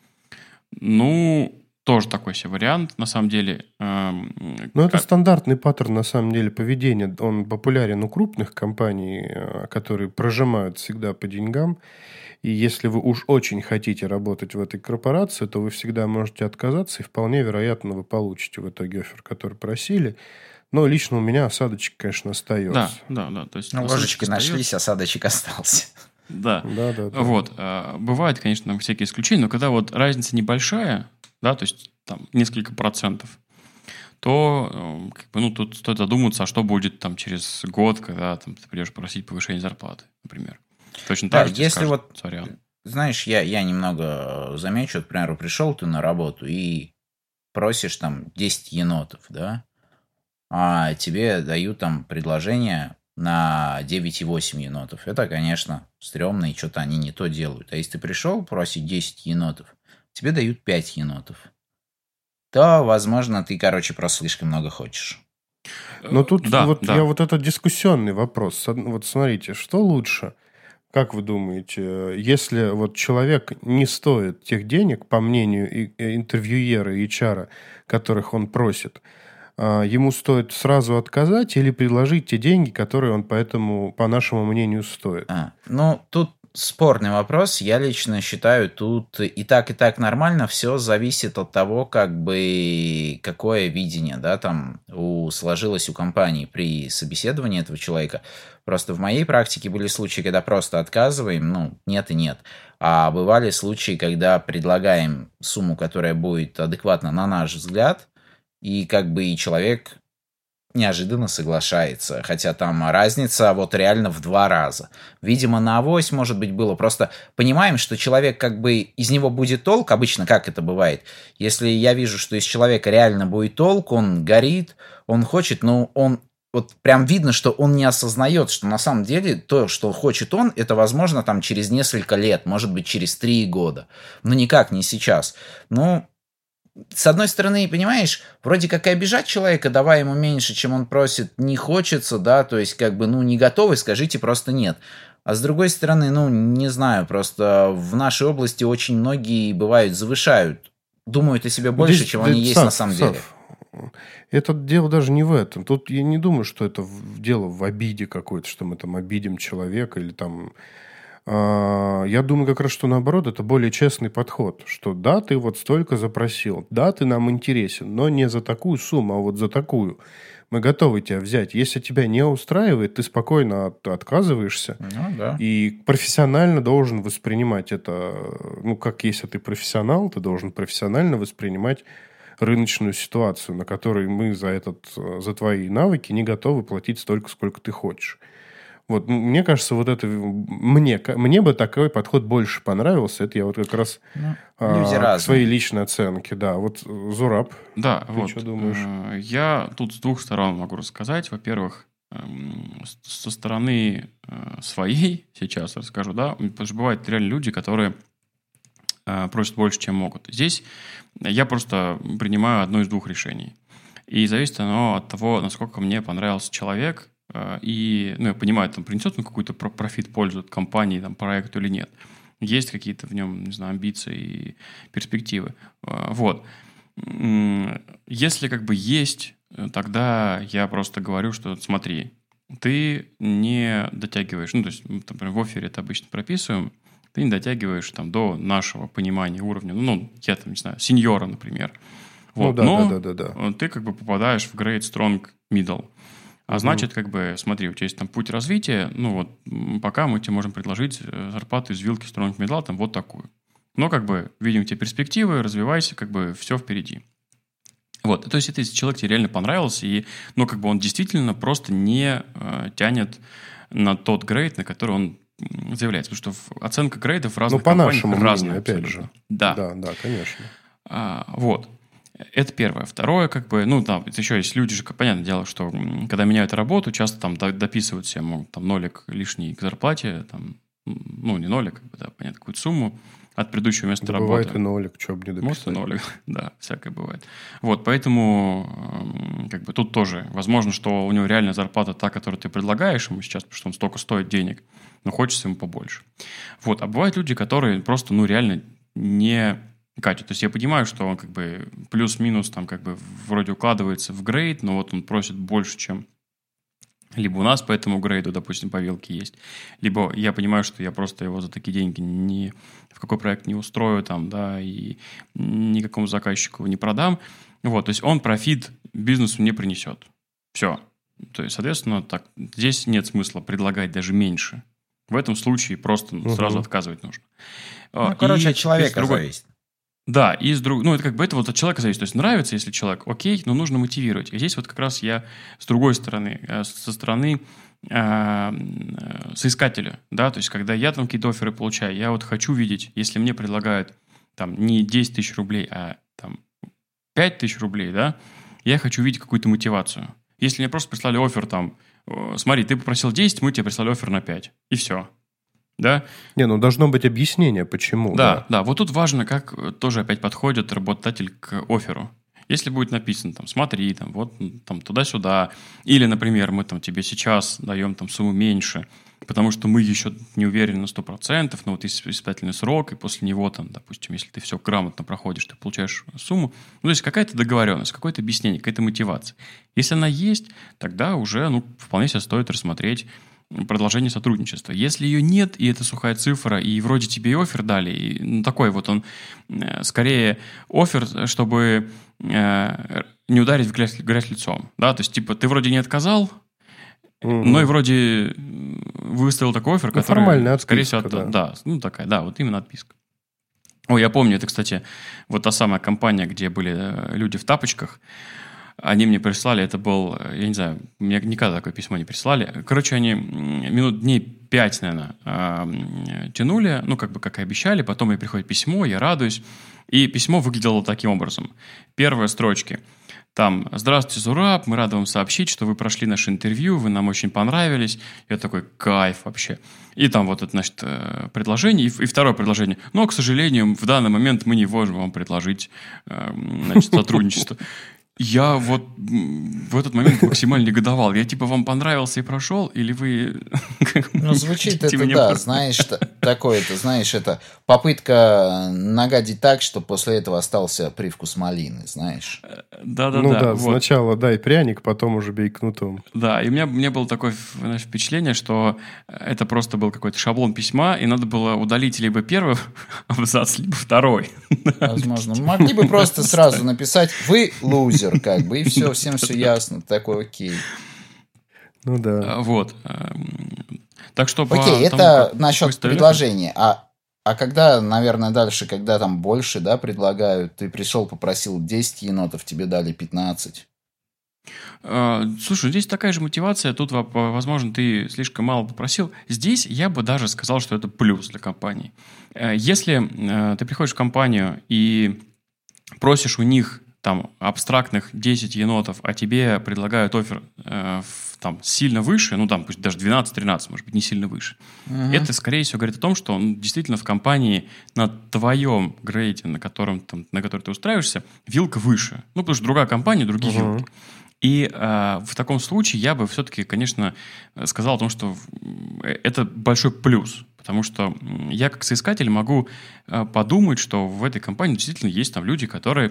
ну, тоже такой себе вариант, на самом деле. Эм, Ну, это как- стандартный паттерн, на самом деле, поведения. Он популярен у крупных компаний, э, которые прожимают всегда по деньгам. И если вы уж очень хотите работать в этой корпорации, то вы всегда можете отказаться, и вполне вероятно, вы получите в итоге оффер, который просили. Но лично у меня осадочек, конечно, остается. Да, да, да. То есть Ну, осадочек ложечки остается. нашлись, осадочек остался. Да. Да, да, да. Вот. э, Бывают, конечно, там всякие исключения, но когда вот разница небольшая, да, то есть там несколько процентов, то э, как бы, ну, тут стоит задуматься, а что будет там через год, когда там, ты придешь просить повышение зарплаты, например. Точно Да, так же тебе если скажут, вот- сорян. Знаешь, я, я немного замечу, вот, к примеру, пришел ты на работу и просишь там десять енотов, да, а тебе дают там предложение на девять и восемь енотов. Это, конечно, стрёмно, и что-то они не то делают. А если ты пришел просить десять енотов, тебе дают пять енотов, то, возможно, ты, короче, просто слишком много хочешь. Но тут Да, вот да. я вот этот дискуссионный вопрос. С од- Вот смотрите, что лучше? Как вы думаете, если вот человек не стоит тех денег, по мнению и- э, интервьюера и эйч ар, которых он просит, а, ему стоит сразу отказать или предложить те деньги, которые он поэтому, по нашему мнению, стоит? А, ну, тут спорный вопрос. Я лично считаю, тут и так, и так нормально. Все зависит от того, как бы, какое видение, да, там у, сложилось у компании при собеседовании этого человека. Просто в моей практике были случаи, когда просто отказываем, ну, нет и нет. А бывали случаи, когда предлагаем сумму, которая будет адекватна на наш взгляд, и как бы и человек неожиданно соглашается. Хотя там разница вот реально в два раза. Видимо, на авось, может быть, было. Просто понимаем, что человек как бы из него будет толк. Обычно как это бывает? Если я вижу, что из человека реально будет толк, он горит, он хочет, но он вот прям видно, что он не осознает, что на самом деле то, что хочет он, это возможно там через несколько лет, может быть, через три года. Но никак не сейчас. Ну, с одной стороны, понимаешь, вроде как и обижать человека, давая ему меньше, чем он просит, не хочется, да, то есть как бы, ну, не готовы, скажите просто нет. А с другой стороны, ну, не знаю, просто в нашей области очень многие, бывают, завышают, думают о себе больше, Здесь, чем да, они есть Сав, на самом Сав, деле. Это дело даже не в этом. Тут я не думаю, что это в- дело в обиде какой-то, что мы там обидим человека или там... А, Я думаю, как раз, что наоборот, это более честный подход. Что да, ты вот столько запросил, да, ты нам интересен, но не за такую сумму, а вот за такую. Мы готовы тебя взять. Если тебя не устраивает, ты спокойно от- отказываешься. Ну, да. И профессионально должен воспринимать это, ну, как если ты профессионал, ты должен профессионально воспринимать рыночную ситуацию, на которой мы за, этот, за твои навыки не готовы платить столько, сколько ты хочешь. Вот, ну, мне кажется, вот это мне, мне бы такой подход больше понравился. Это я вот как раз Ну, а, люди к разные. своей личной оценке. Да, вот Зураб, Да, ты вот. что думаешь? э, Я тут с двух сторон могу рассказать. Во-первых, эм, с- со стороны э, своей сейчас расскажу, да, потому что бывают реально люди, которые э, просят больше, чем могут. Здесь я просто принимаю одно из двух решений. И зависит оно от того, насколько мне понравился человек, э, и, ну, я понимаю, там, принесет он какую-то про- профит, пользу от компании, там, проекту или нет. Есть какие-то в нем, не знаю, амбиции и перспективы. Э, Вот. М, Если как бы есть, э, тогда я просто говорю, что смотри, ты не дотягиваешь, ну, то есть, мы, например, в оффере это обычно прописываем, ты не дотягиваешь там до нашего понимания уровня, ну, я там, не знаю, сеньора, например. Ну Вот. да, Но да, да, да, да. э, ты как бы попадаешь в Great Strong Middle. А Мгм. значит, как бы, смотри, у тебя есть там путь развития, ну вот, м, пока мы тебе можем предложить э, зарплату из вилки Strong Middle, там вот такую. Но как бы видим тебе перспективы, развивайся, как бы все впереди. Вот, то есть это если человек тебе реально понравился, и, ну, как бы он действительно просто не э, тянет на тот грейд, на который он м, заявляется. Потому что в- оценка грейдов в разных Ну, по компаниях нашему мнению, разная опять абсолютно. же. Да. Да, да, конечно. А, вот. Это первое. Второе, как бы, ну, там, это еще есть люди же, как, понятное дело, что м, когда меняют работу, часто там до- дописывают себе, могут там нолик лишний к зарплате, там, м, ну, не нолик, как бы, да, понятно, какую-то сумму от предыдущего места Да работы. бывает и нолик, что бы не Может, и дописать. нолик, да, всякое бывает. Вот, поэтому, эм, как бы, тут тоже возможно, что у него реально зарплата та, которую ты предлагаешь ему сейчас, потому что он столько стоит денег, но хочется ему побольше. Вот, а бывают люди, которые просто, ну, реально не катят. То есть я понимаю, что он как бы плюс-минус там как бы вроде укладывается в грейд, но вот он просит больше, чем либо у нас по этому грейду, допустим, по вилке есть, либо я понимаю, что я просто его за такие деньги ни в какой проект не устрою, там, да, и никакому заказчику не продам. Вот, то есть он профит бизнесу не принесет. Все. То есть, соответственно, так, здесь нет смысла предлагать даже меньше. В этом случае просто ну, сразу Мгм. отказывать нужно. Ну, А, короче, и от человека с другой- зависит. Да, и с друг... ну, это как бы это вот от человека зависит. То есть нравится, если человек, окей, но нужно мотивировать. И здесь вот как раз я с другой стороны, э, со стороны э, э, соискателя, да, то есть когда я там какие-то офферы получаю, я вот хочу видеть, если мне предлагают там не десять тысяч рублей, а там пять тысяч рублей, да, я хочу видеть какую-то мотивацию. Если мне просто прислали оффер там, э, смотри, ты попросил десять, мы тебе прислали оффер на пять, и все. Да? Не, ну должно быть объяснение, почему. Да, да, вот тут важно, как э, тоже опять подходит работодатель к офферу. Если будет написано, там, смотри, там, вот, м, там, туда-сюда, или, например, мы там тебе сейчас даем там сумму меньше, потому что мы еще не уверены на сто процентов, но вот есть испытательный срок, и после него, там, допустим, если ты все грамотно проходишь, ты получаешь сумму. Ну, то есть какая-то договоренность, какое-то объяснение, какая-то мотивация. Если она есть, тогда уже, ну, вполне себе стоит рассмотреть продолжение сотрудничества. Если ее нет, и это сухая цифра, и вроде тебе и оффер дали, и, ну, такой вот он, э, скорее, оффер, чтобы э, не ударить в грязь, грязь лицом. Да? То есть, типа, ты вроде не отказал, Мгм. но и вроде выставил такой оффер, Ну, который, формальная скорее всего, отписка, от- да, ну, такая, да, вот именно отписка. Ой, я помню, это, кстати, вот та самая компания, где были э, люди в тапочках. Они мне прислали, это был, я не знаю, мне никогда такое письмо не прислали. Короче, они минут дней пять, наверное, тянули, ну, как бы, как и обещали. Потом мне приходит письмо, я радуюсь. И письмо выглядело таким образом. Первые строчки. Там: «Здравствуйте, Зураб, мы рады вам сообщить, что вы прошли наше интервью, вы нам очень понравились». Я такой: кайф вообще. И там вот это, значит, предложение. И, и второе предложение. Но, к сожалению, в данный момент мы не можем вам предложить, значит, сотрудничество. Я вот в этот момент максимально негодовал. Я типа: вам понравился и прошел? Или вы... Ну, звучит это, да, знаешь, такое, это, знаешь, это попытка нагадить так, что после этого остался привкус малины, знаешь. Да-да-да. Ну да, сначала дай пряник, потом уже бей кнутом. Да, и у меня, у меня было такое, знаешь, впечатление, что это просто был какой-то шаблон письма, и надо было удалить либо первый абзац, либо второй. Возможно. Могли бы просто сразу написать: вы лузер. Как бы, и все, всем все ясно. Такой окей. Ну да. Вот. Так что окей, по это тому, насчет предложения. А, а когда, наверное, дальше, когда там больше, да, предлагают, ты пришел, попросил десять енотов, тебе дали пятнадцать. Слушай, здесь такая же мотивация. Тут, возможно, ты слишком мало попросил. Здесь я бы даже сказал, что это плюс для компании. Если ты приходишь в компанию и просишь у них там абстрактных десять енотов, а тебе предлагают оффер э, там сильно выше, ну там пусть даже двенадцать-тринадцать, может быть, не сильно выше. Uh-huh. Это, скорее всего, говорит о том, что он действительно в компании на твоем грейде, на котором там, на который ты устраиваешься, вилка выше. Ну, потому что другая компания, другие uh-huh. вилки. И э, в таком случае я бы все-таки, конечно, сказал о том, что это большой плюс. Потому что я как соискатель могу э, подумать, что в этой компании действительно есть там люди, которые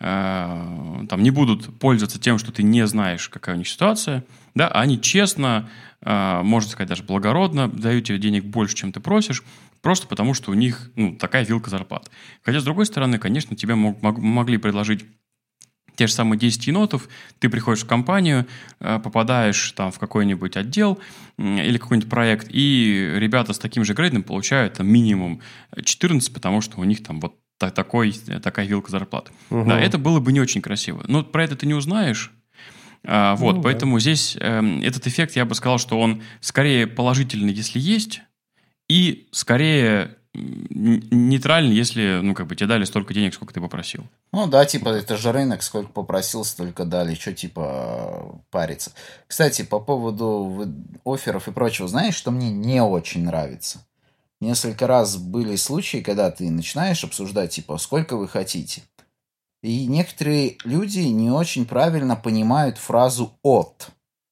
э, там не будут пользоваться тем, что ты не знаешь, какая у них ситуация, да, а они честно, э, можно сказать, даже благородно дают тебе денег больше, чем ты просишь, просто потому что у них, ну, такая вилка зарплат. Хотя, с другой стороны, конечно, тебе мог, мог, могли предложить те же самые десять енотов, ты приходишь в компанию, попадаешь там в какой-нибудь отдел или какой-нибудь проект, и ребята с таким же грейдом получают там минимум четырнадцать, потому что у них там вот такой, такая вилка зарплат. Угу. Да, это было бы не очень красиво. Но про это ты не узнаешь. А, вот, ну, поэтому да. здесь э, этот эффект, я бы сказал, что он скорее положительный, если есть, и скорее нейтральный, если, ну, как бы тебе дали столько денег, сколько ты попросил. Ну да, типа, это же рынок, сколько попросил, столько дали, что типа париться. Кстати, по поводу офферов и прочего, знаешь, что мне не очень нравится? Несколько раз были случаи, когда ты начинаешь обсуждать, типа, сколько вы хотите. И некоторые люди не очень правильно понимают фразу «от».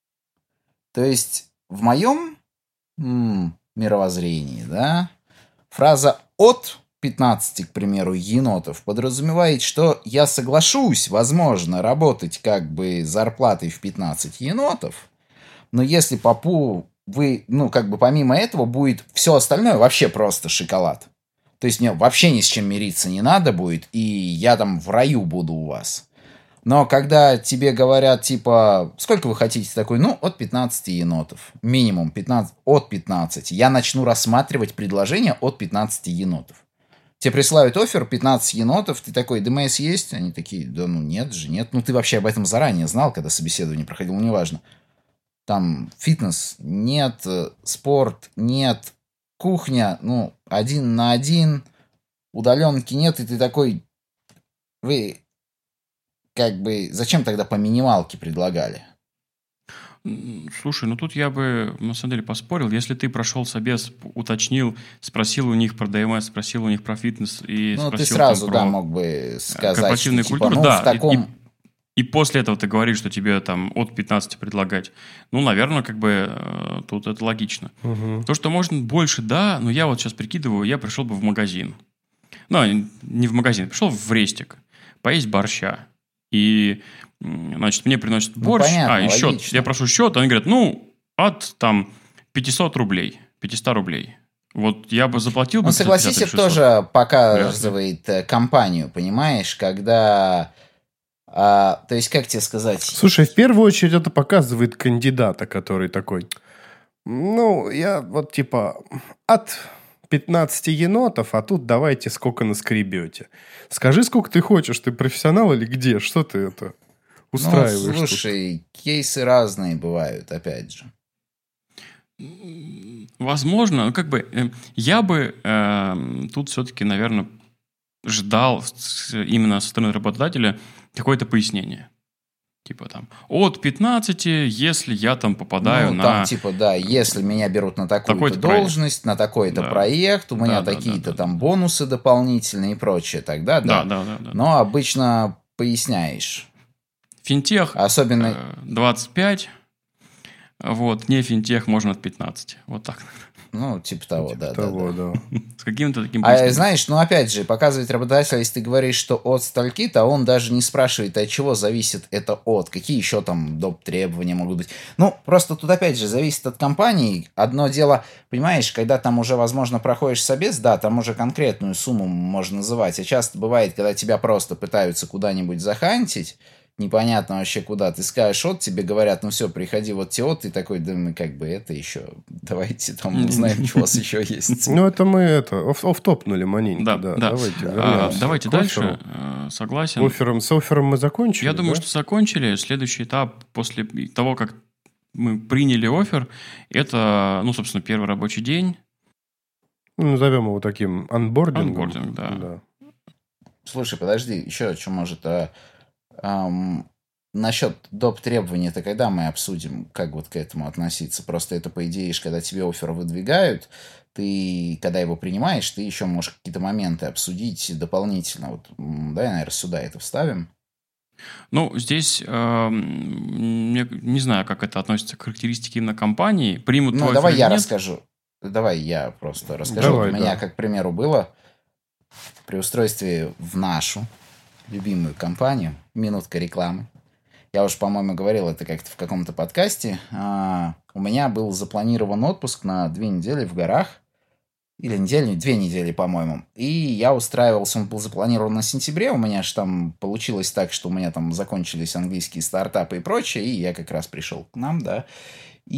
То есть, в моем м- мировоззрении, да, фраза «от» пятнадцати, к примеру, енотов подразумевает, что я соглашусь, возможно, работать как бы зарплатой в пятнадцать енотов, но если попу вы, ну, как бы помимо этого будет все остальное вообще просто шоколад. То есть мне вообще ни с чем мириться не надо будет, и я там в раю буду у вас. Но когда тебе говорят, типа, сколько вы хотите, такой, ну, от пятнадцати енотов. Минимум пятнадцать, от пятнадцати. Я начну рассматривать предложение от пятнадцати енотов. Тебе присылают оффер, пятнадцать енотов, ты такой, ДМС есть? Они такие, да ну нет же, нет. Ну ты вообще об этом заранее знал, когда собеседование проходило, ну неважно. Там фитнес нет, спорт нет, кухня, ну, один на один, удаленки нет, и ты такой, вы как бы, зачем тогда по минималке предлагали? Слушай, ну тут я бы, на самом деле, поспорил. Если ты прошел собес, уточнил, спросил у них про ДМС, спросил у них про фитнес и ну, спросил ты сразу, там, про да, мог бы сказать, корпоративную что, культуру, типа, ну, да, в таком... и, и, и после этого ты говоришь, что тебе там от пятнадцати предлагать. Ну, наверное, как бы тут это логично. Угу. То, что можно больше, да, но я вот сейчас прикидываю, я пришел бы в магазин. Ну, не в магазин, пришел в рестик, поесть борща. И, значит, мне приносят борщ, ну, понятно, а, и логично. Счет. Я прошу счет, они говорят, ну, от, там, пятьсот рублей, пятьсот рублей. Вот я бы заплатил бы... Ну, согласись, это тоже показывает Вряд ли. компанию, понимаешь, когда... А, то есть, как тебе сказать... Слушай, в первую очередь это показывает кандидата, который такой... Ну, я вот, типа, от... пятнадцать енотов, а тут давайте сколько наскребете. Скажи, сколько ты хочешь, ты профессионал или где? Что ты это? устраиваешь. Ну, слушай, тут. Кейсы разные бывают, опять же. Возможно, ну как бы э, я бы э, тут все-таки, наверное, ждал с, именно со стороны работодателя какое-то пояснение. Типа там, от пятнадцати, если я там попадаю ну, на... там типа, да, если меня берут на такую-то такой-то должность, проект. на такой-то да. проект, у меня да, такие-то да, да, там да. бонусы дополнительные и прочее, тогда да. Да, да, да, да. Но обычно поясняешь. Финтех Особенно... э, двадцать пять, вот, не финтех можно от пятнадцати. Вот так. Ну, типа того, типа да, того, да, да. да. С каким-то таким А пояснением. знаешь, ну опять же, показывать работодателю, если ты говоришь, что от стольки-то, он даже не спрашивает, от чего зависит это от, какие еще там доп. Требования могут быть. Ну, просто тут опять же зависит от компании. Одно дело, понимаешь, когда там уже, возможно, проходишь собес, да, там уже конкретную сумму можно называть. А часто бывает, когда тебя просто пытаются куда-нибудь захантить, непонятно вообще куда. Ты скажешь от, тебе говорят, ну все, приходи вот те от, ты такой, да мы как бы это еще, давайте там узнаем, что у вас еще есть. Ну, это мы это, офф-топнули маленько, Да, да. да. Давайте А, вернемся давайте к дальше. офферу. Э, Согласен. Оффером, с оффером мы закончили, Я думаю, да? что закончили. Следующий этап после того, как мы приняли оффер, это, ну, собственно, первый рабочий день. Ну, назовем его таким анбордингом. Анбординг, да. да. Слушай, подожди, еще что может... А, ам, насчет доп. Требований, это когда мы обсудим, как вот к этому относиться? Просто это, по идее, когда тебе оффер выдвигают, ты, когда его принимаешь, ты еще можешь какие-то моменты обсудить дополнительно. Вот, да, наверное, сюда это вставим. Ну, здесь, э, не, не знаю, как это относится к характеристике именно компании. Примут Ну, твой давай оффер я или нет? расскажу. Давай я просто расскажу. Давай, У меня, да. как, к примеру, было при устройстве в нашу любимую компанию, минутка рекламы. Я уж, по-моему, говорил это как-то в каком-то подкасте. А, у меня был запланирован отпуск на две недели в горах. Или неделю, две недели, по-моему. И я устраивался, он был запланирован на сентябре. У меня же там получилось так, что у меня там закончились английские стартапы и прочее. И я как раз пришел к нам, да. И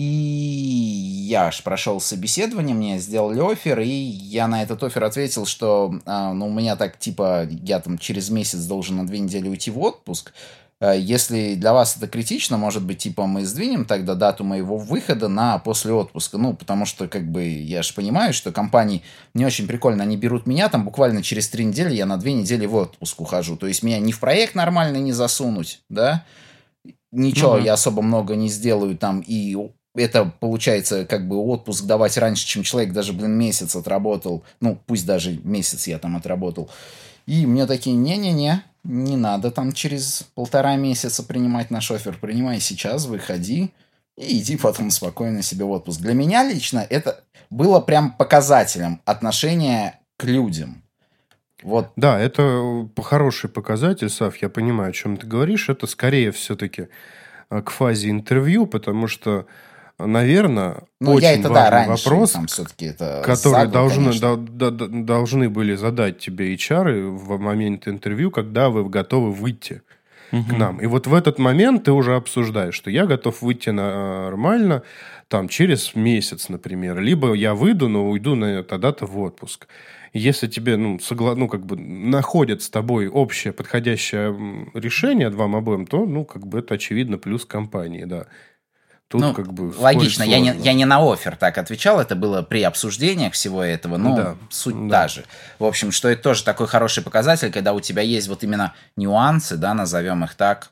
я аж прошел собеседование, мне сделали оффер, и я на этот оффер ответил, что а, ну, у меня так, типа, я там через месяц должен на две недели уйти в отпуск. Если для вас это критично, может быть, типа, мы сдвинем тогда дату моего выхода на после отпуска. Ну, потому что, как бы, я же понимаю, что компании не очень прикольно, они берут меня, там буквально через три недели я на две недели в отпуск ухожу. То есть меня ни в проект нормально не засунуть, да? Ничего, Ну да. я особо много не сделаю там, и это, получается, как бы отпуск давать раньше, чем человек даже, блин, месяц отработал. Ну, пусть даже месяц я там отработал. И мне такие, не-не-не, не надо там через полтора месяца принимать наш оффер. Принимай сейчас, выходи и иди потом спокойно себе в отпуск. Для меня лично это было прям показателем отношения к людям. Вот. Да, это хороший показатель, Сав, я понимаю, о чем ты говоришь. Это скорее все-таки к фазе интервью, потому что, наверное, ну, очень я это, важный да, раньше, вопрос, там, все-таки это который загл, должны, конечно. до- до- должны были задать тебе эйч ар в момент интервью, когда вы готовы выйти к Мгм. нам. И вот в этот момент ты уже обсуждаешь, что я готов выйти нормально там, через месяц, например. Либо я выйду, но уйду на, тогда-то в отпуск. Если тебе ну, согла... ну, как бы находят с тобой общее подходящее м, решение вам обоим, то ну, как бы это очевидно плюс компании, да. Тут Ну, как бы логично, я не, сложно. я не на оффер так отвечал, это было при обсуждениях всего этого, но Да, суть да. та же. В общем, что это тоже такой хороший показатель, когда у тебя есть вот именно нюансы, да, назовем их так.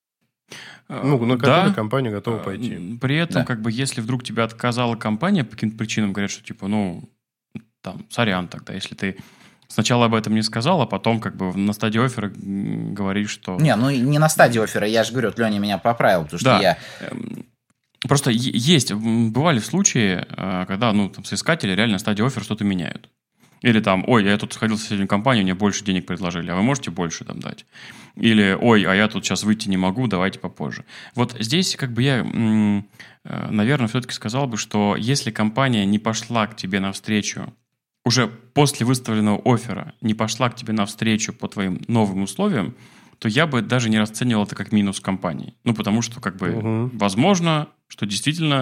Ну, на да. который компания готова А, пойти. м, При этом, Да. как бы, если вдруг тебя отказала компания по каким-то причинам, говорят, что типа, ну, там, сорян тогда, если ты сначала об этом не сказал, а потом, как бы, на стадии оффера м, говоришь, что... Не, ну и не на стадии оффера, я же говорю, вот Леня меня поправил, потому что Да. я... Эм, Просто е- есть, м, бывали случаи, э, когда, ну, там, соискатели реально на стадии оффера что-то меняют. Или там, ой, я тут сходил в соседнюю компанию, мне больше денег предложили, а вы можете больше там дать? Или, ой, а я тут сейчас выйти не могу, давайте попозже. Вот здесь как бы я, м, э, наверное, все-таки сказал бы, что если компания не пошла к тебе навстречу, уже после выставленного оффера не пошла к тебе навстречу по твоим новым условиям, то я бы даже не расценивал это как минус компании. Ну, потому что, как бы, Мгм. возможно, что действительно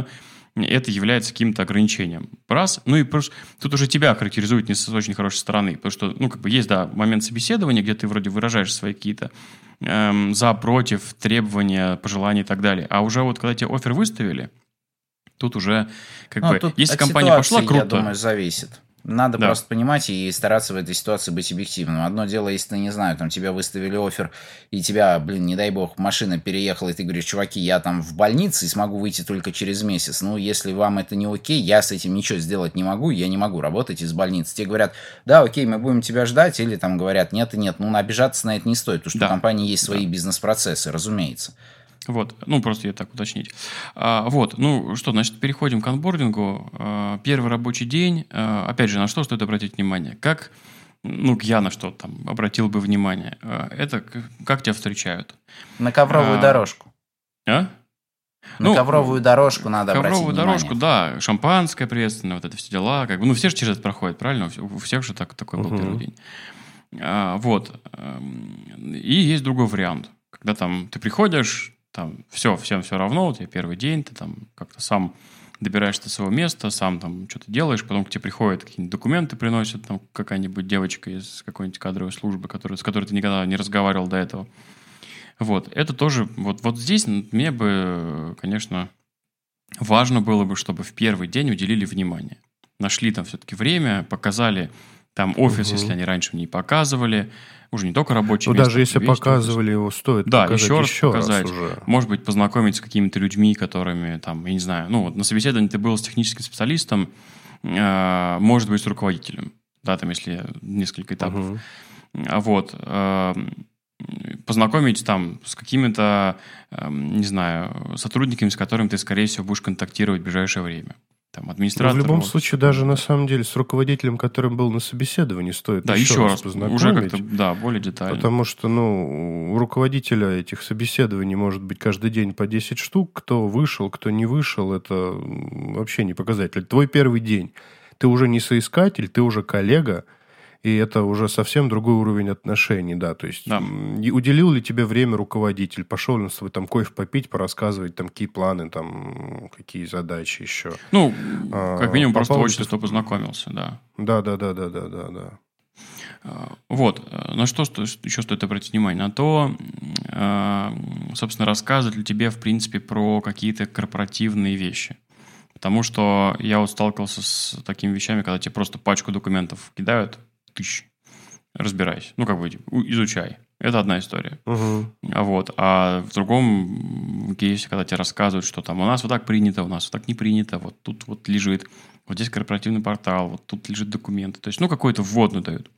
это является каким-то ограничением. Раз. Ну и просто тут уже тебя характеризует не с очень хорошей стороны. Потому что, ну, как бы есть, да, момент собеседования, где ты вроде выражаешь свои какие-то эм, за, против, требования, пожелания и так далее. А уже вот когда тебе оффер выставили, тут уже как Ну, бы... тут Если от компания ситуации, пошла, круто. я думаю, зависит. Надо Да. просто понимать и стараться в этой ситуации быть объективным. Одно дело, если ты, не знаю, там тебя выставили оффер, и тебя, блин, не дай бог, машина переехала, и ты говоришь, чуваки, я там в больнице и смогу выйти только через месяц. Ну, если вам это не окей, я с этим ничего сделать не могу, я не могу работать из больницы. Тебе говорят, да, окей, мы будем тебя ждать, или там говорят, нет и нет. Ну, обижаться на это не стоит, потому что Да. у компании есть свои Да. бизнес-процессы, разумеется. Вот, ну, просто я так уточнить. А, вот, ну, что, значит, переходим к онбордингу. А, первый рабочий день. А, опять же, на что стоит обратить внимание? Как, ну, я на что там обратил бы внимание? А, это как, как тебя встречают? На ковровую А, дорожку. А? На Ну, ковровую дорожку надо Ковровую обратить дорожку, внимание. да, шампанское приветственное, вот это все дела. Как бы, ну, все же через это проходят, правильно? У всех- У всех же так, такой был Мгм. первый день. А, вот. Эм, И есть другой вариант. Когда там ты приходишь, там все, всем все равно, у тебя первый день, ты там как-то сам добираешься до своего места, сам там что-то делаешь, потом к тебе приходят какие-нибудь документы, приносят там какая-нибудь девочка из какой-нибудь кадровой службы, которая, с которой ты никогда не разговаривал до этого. Вот. Это тоже... Вот, вот здесь мне бы, конечно, важно было бы, чтобы в первый день уделили внимание. Нашли там все-таки время, показали там офис, Мгм. если они раньше не показывали. Уже не только рабочее Ну, место. даже если весь офис. показывали его, стоит Да, показать еще раз еще показать. раз уже. Может быть, познакомиться с какими-то людьми, которыми, там, я не знаю, ну, вот на собеседовании ты был с техническим специалистом, э, может быть, с руководителем, да, там, если несколько этапов. Мгм. А Вот. э, Познакомить там с какими-то, э, не знаю, сотрудниками, с которыми ты, скорее всего, будешь контактировать в ближайшее время. Там, Ну, администратор. в любом вот. случае, даже на самом деле с руководителем, которым был на собеседовании, стоит Да, еще, еще раз раз, познакомить. уже как-то, да, более детально. Потому что, ну, у руководителя этих собеседований может быть каждый день по десять штук. Кто вышел, кто не вышел, это м, вообще не показатель. Твой первый день. Ты уже не соискатель, ты уже коллега, и это уже совсем другой уровень отношений, да. То есть, Да. м, и уделил ли тебе время руководитель, пошел ли он с тобой там кофе попить, порассказывать, там, какие планы, там, какие задачи еще. Ну, А, как минимум, по просто поводу- очень с тобой познакомился, да. Да, да, да, да, да, да, да. А, Вот. э, На что сто- еще стоит обратить внимание? На то, э, собственно, рассказывать ли тебе, в принципе, про какие-то корпоративные вещи. Потому что я вот сталкивался с такими вещами, когда тебе просто пачку документов кидают, тысяч, разбирайся. Ну, как бы, у- изучай. Это одна история. Мгм. А вот. А в другом кейсе, когда тебе рассказывают, что там у нас вот так принято, у нас вот так не принято, вот тут вот лежит, вот здесь корпоративный портал, вот тут лежит документы. То есть, ну, какой-то вводный дают.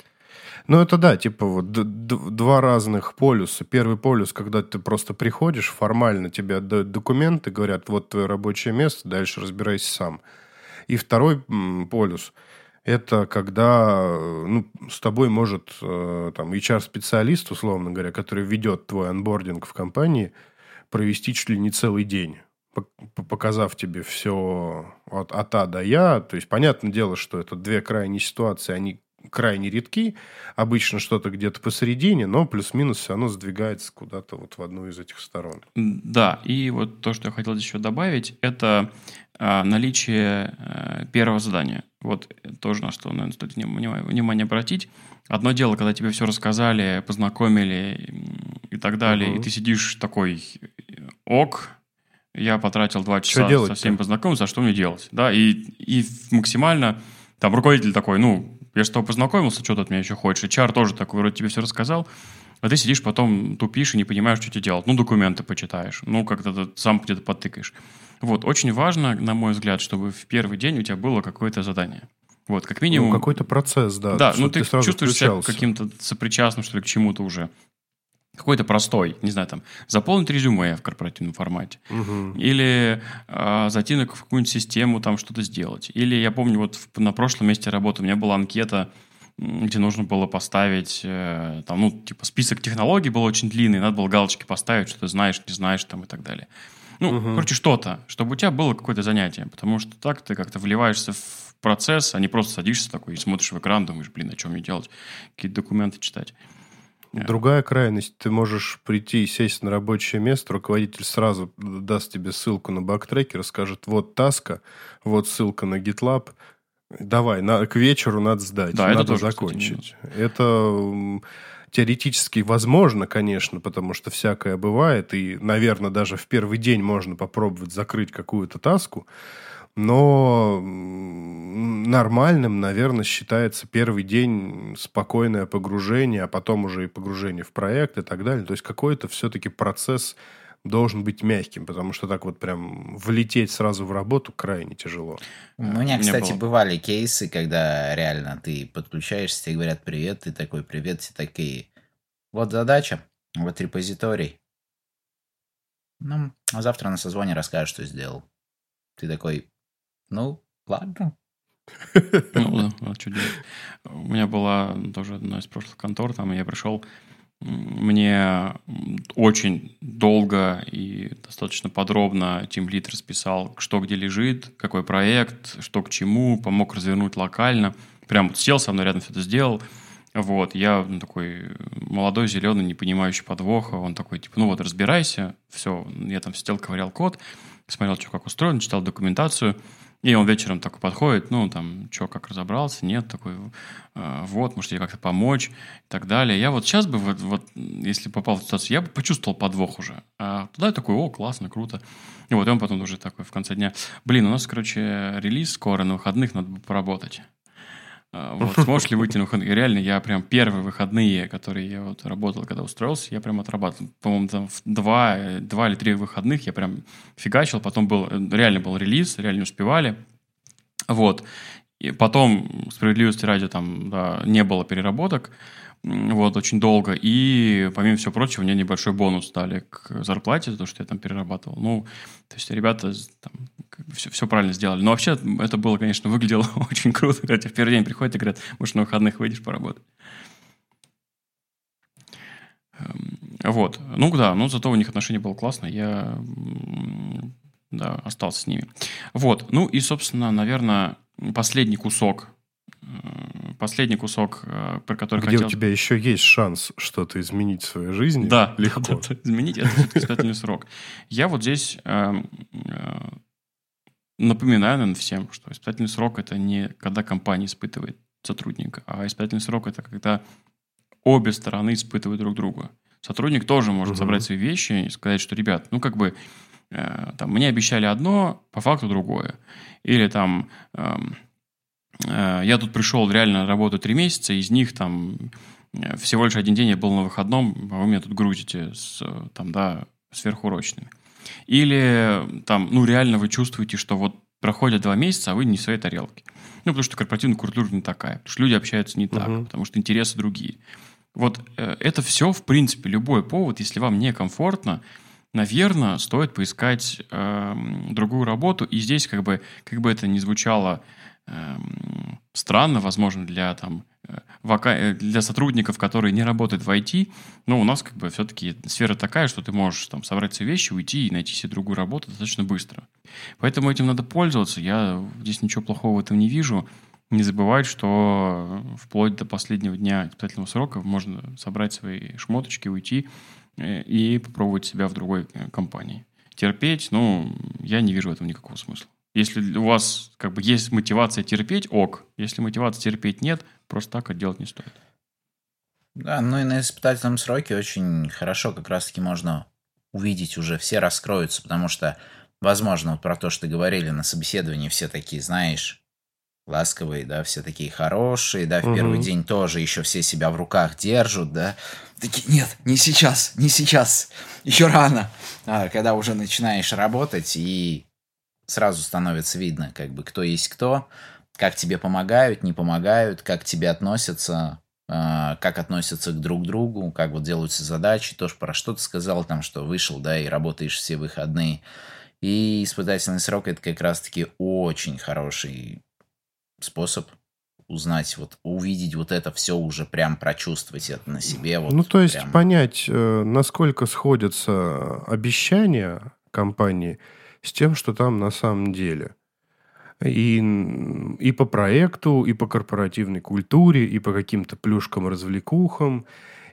Ну, это да, типа вот д- д- два разных полюса. Первый полюс, когда ты просто приходишь, формально тебе отдают документы, говорят, вот твое рабочее место, дальше разбирайся сам. И второй м, полюс, это когда э, ну, с тобой может э, там эйч ар-специалист, условно говоря, который ведет твой онбординг в компании, провести чуть ли не целый день, пок- показав тебе все от, от А до Я. То есть, понятное дело, что это две крайние ситуации, они крайне редки. Обычно что-то где-то посередине, но плюс-минус все равно сдвигается куда-то вот в одну из этих сторон. М, Да, и вот то, что я хотел еще добавить, это а, наличие а, первого задания. Вот тоже на что, наверное, стоит вним- внимание внимание обратить. Одно дело, когда тебе все рассказали, познакомили м, и так далее, Мгм. и ты сидишь такой, ок, я потратил два часа делать-то? со всеми познакомиться, а что мне делать? Да, и, и максимально там руководитель такой, ну, я же с тобой познакомился, что ты от меня еще хочешь? эйч ар тоже такой, вроде тебе все рассказал, а ты сидишь потом, тупишь и не понимаешь, что тебе делать. Ну, документы почитаешь, ну, как-то ты сам где-то подтыкаешь. Вот, очень важно, на мой взгляд, чтобы в первый день у тебя было какое-то задание. Вот, как минимум... Ну, какой-то процесс, да. Да, чтобы ну ты, сразу чувствуешь себя включался. каким-то сопричастным, что ли, к чему-то уже. Какой-то простой, не знаю, там, заполнить резюме в корпоративном формате. Мгм. Или э, зайти на какую-нибудь систему, там что-то сделать. Или я помню, вот в- на прошлом месте работы у меня была анкета, м, где нужно было поставить, э, там, ну, типа, список технологий был очень длинный, надо было галочки поставить, что ты знаешь, не знаешь, там, и так далее. Ну, Мгм. короче, что-то, чтобы у тебя было какое-то занятие, потому что так ты как-то вливаешься в процесс, а не просто садишься такой и смотришь в экран, думаешь, блин, а что мне делать? Какие-то документы читать. Другая крайность. Ты можешь прийти и сесть на рабочее место, руководитель сразу даст тебе ссылку на бактрекер, скажет, вот таска, вот ссылка на GitLab, давай, на, к вечеру надо сдать, Да, надо это тоже, закончить. Кстати, это м, теоретически возможно, конечно, потому что всякое бывает, и, наверное, даже в первый день можно попробовать закрыть какую-то таску, но нормальным, наверное, считается первый день спокойное погружение, а потом уже и погружение в проект и так далее. То есть какой-то все-таки процесс должен быть мягким, потому что так вот прям влететь сразу в работу крайне тяжело. У меня, Не кстати, было. бывали кейсы, когда реально ты подключаешься, тебе говорят привет, ты такой привет, все такие. Вот задача, вот репозиторий. Ну, а завтра на созвоне расскажешь, что сделал. Ты такой, ну, ладно. Ну да, а что делать? У меня была тоже одна из прошлых контор, там я пришел, мне очень долго и достаточно подробно тимлид расписал, что где лежит, какой проект, что к чему, помог развернуть локально. Прям вот сел со мной рядом, все это сделал. Вот, я ну, такой молодой, зеленый, не понимающий подвоха. Он такой, типа, ну вот, разбирайся. Все, я там сидел, ковырял код, смотрел, что как устроено, читал документацию. И он вечером такой подходит, ну, там, что, как разобрался, нет, такой, э, вот, может, тебе как-то помочь и так далее. Я вот сейчас бы, вот, вот, если попал в ситуацию, я бы почувствовал подвох уже. А туда я такой, о, классно, круто. И вот и он потом уже такой в конце дня, блин, у нас, короче, релиз скоро, на выходных надо бы поработать. Вот, сможешь ли выйти на выходные? И реально, я прям первые выходные, которые я вот работал, когда устроился, я прям отрабатывал. По-моему, там в два, два или три выходных я прям фигачил. Потом был, реально был релиз, реально не успевали. Вот. И потом, справедливости ради, там да, не было переработок. Вот, очень долго. И, помимо всего прочего, мне небольшой бонус дали к зарплате за то, что я там перерабатывал. Ну, то есть ребята там, как бы все, все правильно сделали. Но вообще это было, конечно, выглядело очень круто. Когда тебе в первый день приходят и говорят, может, на выходных выйдешь поработать. Вот. Ну, да, но зато у них отношение было классно. Я, да, остался с ними. Вот. Ну, и, собственно, наверное, последний кусок Последний кусок, про который Где хотел... у тебя еще есть шанс что-то изменить в своей жизни, да, легко. Да, да, изменить это испытательный срок. Я вот здесь э, э, напоминаю, наверное, всем, что испытательный срок – это не когда компания испытывает сотрудника, а испытательный срок – это когда обе стороны испытывают друг друга. Сотрудник тоже может угу. собрать свои вещи и сказать, что, ребят, ну, как бы, э, там, мне обещали одно, по факту другое. Или там... Э, Я тут пришел реально работаю три месяца, из них там всего лишь один день я был на выходном, а вы меня тут грузите с, там, да, сверхурочными. Или там, ну, реально вы чувствуете, что вот проходят два месяца, а вы не в своей тарелке. Ну, потому что корпоративная культура не такая, потому что люди общаются не так, uh-huh. потому что интересы другие. Вот э, это все, в принципе, любой повод, если вам некомфортно, наверное, стоит поискать э, другую работу. И здесь, как бы, как бы это ни звучало странно, возможно, для, там, вака... для сотрудников, которые не работают в ай ти, но у нас как бы все-таки сфера такая, что ты можешь там собрать свои вещи, уйти и найти себе другую работу достаточно быстро. Поэтому этим надо пользоваться. Я здесь ничего плохого в этом не вижу. Не забывать, что вплоть до последнего дня испытательного срока можно собрать свои шмоточки, уйти и попробовать себя в другой компании. Терпеть, ну, я не вижу в этом никакого смысла. Если у вас как бы есть мотивация терпеть, ок. Если мотивации терпеть нет, просто так это делать не стоит. Да, ну и на испытательном сроке очень хорошо как раз-таки можно увидеть уже, все раскроются, потому что, возможно, вот про то, что говорили на собеседовании, все такие, знаешь, ласковые, да, все такие хорошие, да, в угу. первый день тоже еще все себя в руках держат, да, такие, нет, не сейчас, не сейчас, еще рано. А когда уже начинаешь работать и сразу становится видно, как бы, кто есть кто, как тебе помогают, не помогают, как к тебе относятся, э, как относятся к друг другу, как вот делаются задачи. Тоже про что ты сказал, там, что вышел, да, и работаешь все выходные. И испытательный срок – это как раз-таки очень хороший способ узнать, вот, увидеть вот это все уже, прям прочувствовать это на себе. Вот, ну, то есть прям... понять, насколько сходятся обещания компании с тем, что там на самом деле. И, и по проекту, и по корпоративной культуре, и по каким-то плюшкам, развлекухам,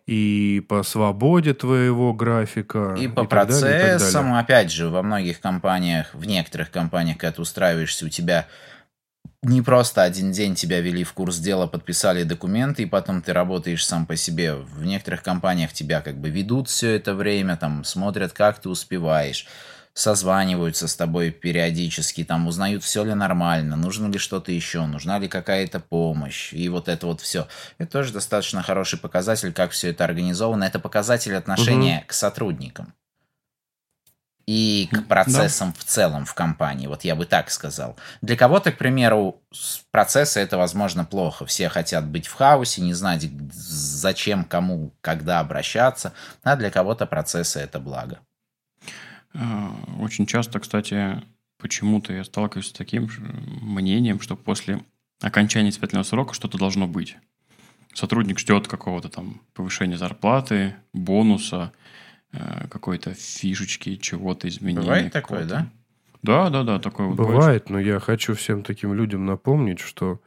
и по свободе твоего графика. И по и так далее, и так процессам, далее. опять же, во многих компаниях, в некоторых компаниях, когда ты устраиваешься, у тебя не просто один день тебя вели в курс дела, подписали документы, и потом ты работаешь сам по себе. В некоторых компаниях тебя как бы ведут все это время, там смотрят, как ты успеваешь, созваниваются с тобой периодически, там узнают, все ли нормально, нужно ли что-то еще, нужна ли какая-то помощь, и вот это вот все. Это тоже достаточно хороший показатель, как все это организовано. Это показатель отношения к сотрудникам и к процессам да. в целом в компании, вот я бы так сказал. Для кого-то, к примеру, процессы это, возможно, плохо. Все хотят быть в хаосе, не знать, зачем, кому, когда обращаться, а для кого-то процессы это благо. Очень часто, кстати, почему-то я сталкиваюсь с таким мнением, что после окончания испытательного срока что-то должно быть. Сотрудник ждет какого-то там повышения зарплаты, бонуса, какой-то фишечки, чего-то изменения. Бывает такое, да? Да, да, да, такое вот бывает. Бывает, но я хочу всем таким людям напомнить, что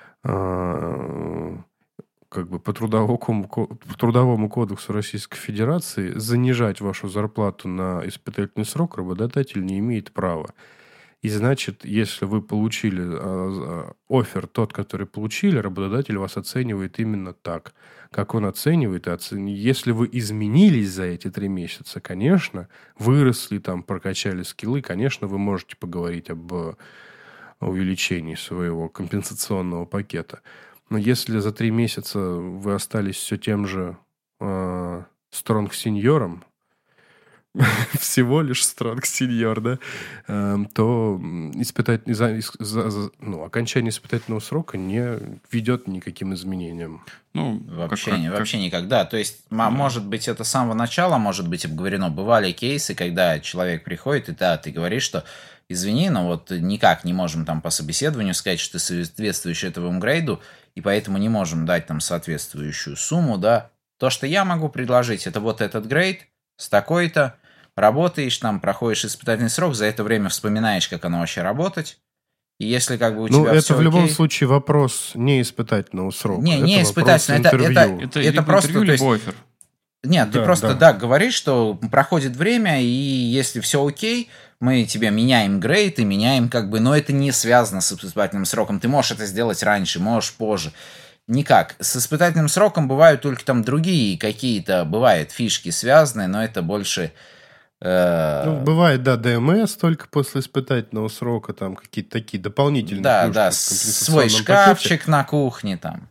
э, как бы по трудовому, по трудовому кодексу Российской Федерации занижать вашу зарплату на испытательный срок работодатель не имеет права. И значит, если вы получили э, оффер, тот, который получили, работодатель вас оценивает именно так, как он оценивает. Оцен... Если вы изменились за эти три месяца, конечно, выросли, там, прокачали скиллы, конечно, вы можете поговорить об увеличении своего компенсационного пакета. Но если за три месяца вы остались все тем же э, стронг-сеньором, всего лишь стронг-сеньор, да, то испытать, за, за, ну, окончание испытательного срока не ведет никаким изменениям. Ну, вообще, как, как, вообще как... никогда. То есть, да. может быть, это с самого начала может быть обговорено. Бывали кейсы, когда человек приходит, и да, ты говоришь, что извини, но вот никак не можем там по собеседованию сказать, что ты соответствуешь этому грейду, и поэтому не можем дать там соответствующую сумму, да. То, что я могу предложить, это вот этот грейд с такой-то, работаешь там, проходишь испытательный срок, за это время вспоминаешь, как оно вообще работать. И если как бы у ну, тебя это все в любом окей... случае вопрос не испытательного срока. Не, это не испытательный, это, это, это, это просто... Интервью, то есть, либо оффер. Нет, да, ты просто, да. да, говоришь, что проходит время, и если все окей, мы тебе меняем грейд и меняем как бы... Но это не связано с испытательным сроком. Ты можешь это сделать раньше, можешь позже. Никак. С испытательным сроком бывают только там другие какие-то, бывают фишки связанные, но это больше... Ну, бывает, да, ДМС только после испытательного срока, там какие-то такие дополнительные да, плюшки да, в свой шкафчик пакете. На кухне там.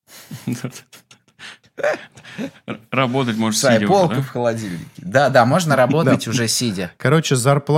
Работать можешь Своя сидя полка уже, да? в холодильнике. Да, да, можно работать уже сидя. Короче,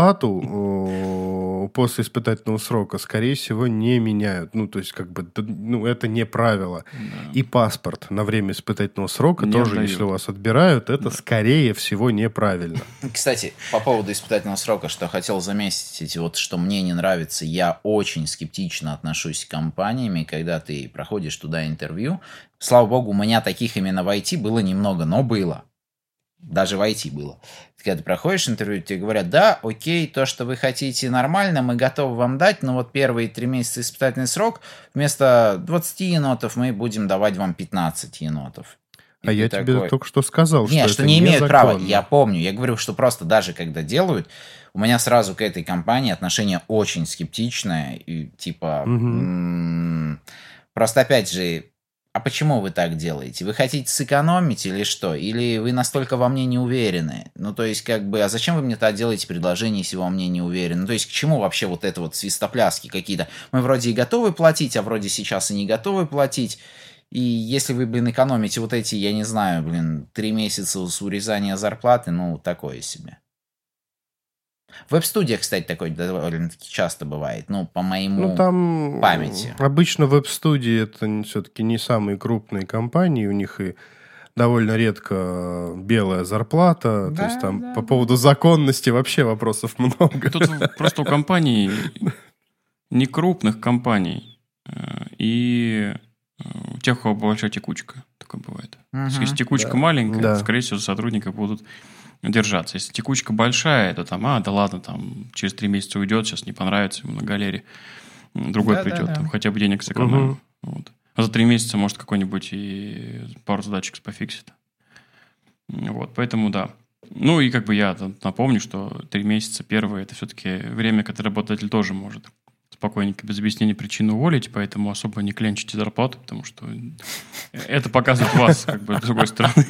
зарплату после испытательного срока, скорее всего, не меняют. Ну, то есть, как бы, ну, это не правило. Да. И паспорт на время испытательного срока не тоже, отдают. если вас отбирают, это, да. скорее всего, неправильно. Кстати, по поводу испытательного срока, что хотел заметить, вот что мне не нравится, я очень скептично отношусь к компаниями, когда ты проходишь туда интервью. Слава богу, у меня таких именно в ай ти было немного, но было. Даже в ай ти было. Когда ты проходишь интервью, тебе говорят, да, окей, то, что вы хотите, нормально, мы готовы вам дать, но вот первые три месяца испытательный срок, вместо двадцати енотов мы будем давать вам пятнадцать енотов. И а я такой... тебе только что сказал, Нет, что, что это не имеют незаконно. права. Я помню. Я говорю, что просто даже когда делают, у меня сразу к этой компании отношение очень скептичное. И типа... Угу. М- просто опять же... А почему вы так делаете? Вы хотите сэкономить или что? Или вы настолько во мне не уверены? Ну, то есть, как бы, а зачем вы мне тогда делаете предложение, если во мне не уверены? Ну, то есть, к чему вообще вот это вот свистопляски какие-то? Мы вроде и готовы платить, а вроде сейчас и не готовы платить. И если вы, блин, экономите вот эти, я не знаю, блин, три месяца с урезания зарплаты, ну, такое себе. В веб-студиях, кстати, такое довольно-таки часто бывает, ну, по моему ну, там памяти. Обычно веб-студии это все-таки не самые крупные компании, у них и довольно редко белая зарплата, да, то есть там да, по поводу законности вообще вопросов много. Тут просто у компаний, не крупных компаний, и у тех, у кого большая текучка, такое бывает. Uh-huh, если текучка да, маленькая, да. скорее всего, сотрудники будут держаться. Если текучка большая, то там, а, да ладно, там через три месяца уйдет, сейчас не понравится ему на галере, другой да, придет, да, да. Там, хотя бы денег сэкономим. Угу. Вот. А за три месяца, может, какой-нибудь и пару задачек пофиксит. Вот, поэтому да. Ну и как бы я напомню, что три месяца первые – это все-таки время, когда работодатель тоже может спокойненько, без объяснения причины уволить, поэтому особо не клянчите зарплату, потому что это показывает вас как бы с другой стороны.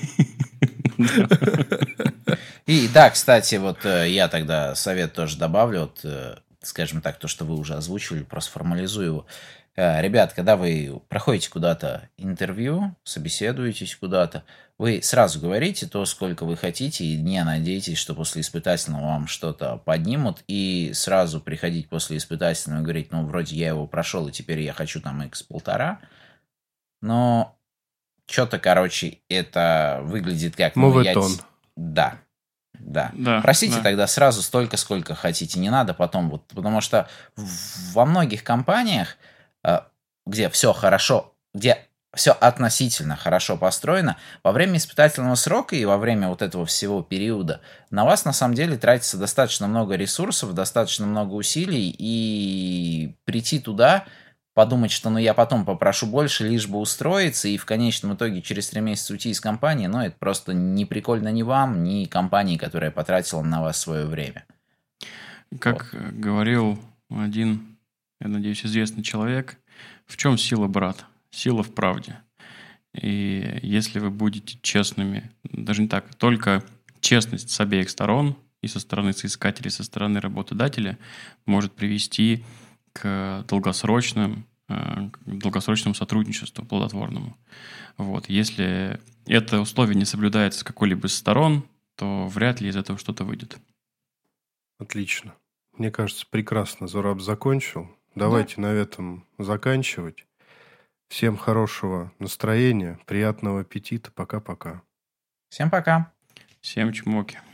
И да, кстати, вот я тогда совет тоже добавлю, вот, скажем так, то, что вы уже озвучивали, просто формализую его. Ребят, когда вы проходите куда-то интервью, собеседуетесь куда-то, вы сразу говорите то, сколько вы хотите, и не надейтесь, что после испытательного вам что-то поднимут, и сразу приходить после испытательного и говорить, ну, вроде я его прошел, и теперь я хочу там икс полтора, но что-то, короче, это выглядит как... Ну, я... Да. Да. да. Просите да. тогда сразу столько, сколько хотите. Не надо потом вот... Потому что во многих компаниях, где все хорошо, где все относительно хорошо построено, во время испытательного срока и во время вот этого всего периода на вас на самом деле тратится достаточно много ресурсов, достаточно много усилий, и прийти туда, подумать, что ну я потом попрошу больше, лишь бы устроиться, и в конечном итоге через три месяца уйти из компании, ну это просто не прикольно ни вам, ни компании, которая потратила на вас свое время. Как вот. Говорил один, я надеюсь, известный человек, в чем сила, брат? Сила в правде. И если вы будете честными, даже не так, только честность с обеих сторон, и со стороны соискателя, и со стороны работодателя, может привести к долгосрочным, к долгосрочному сотрудничеству плодотворному. Вот. Если это условие не соблюдается с какой-либо из сторон, то вряд ли из этого что-то выйдет. Отлично. Мне кажется, прекрасно Зураб закончил. Давайте да. на этом заканчивать. Всем хорошего настроения, приятного аппетита. Пока-пока. Всем пока. Всем чмоки.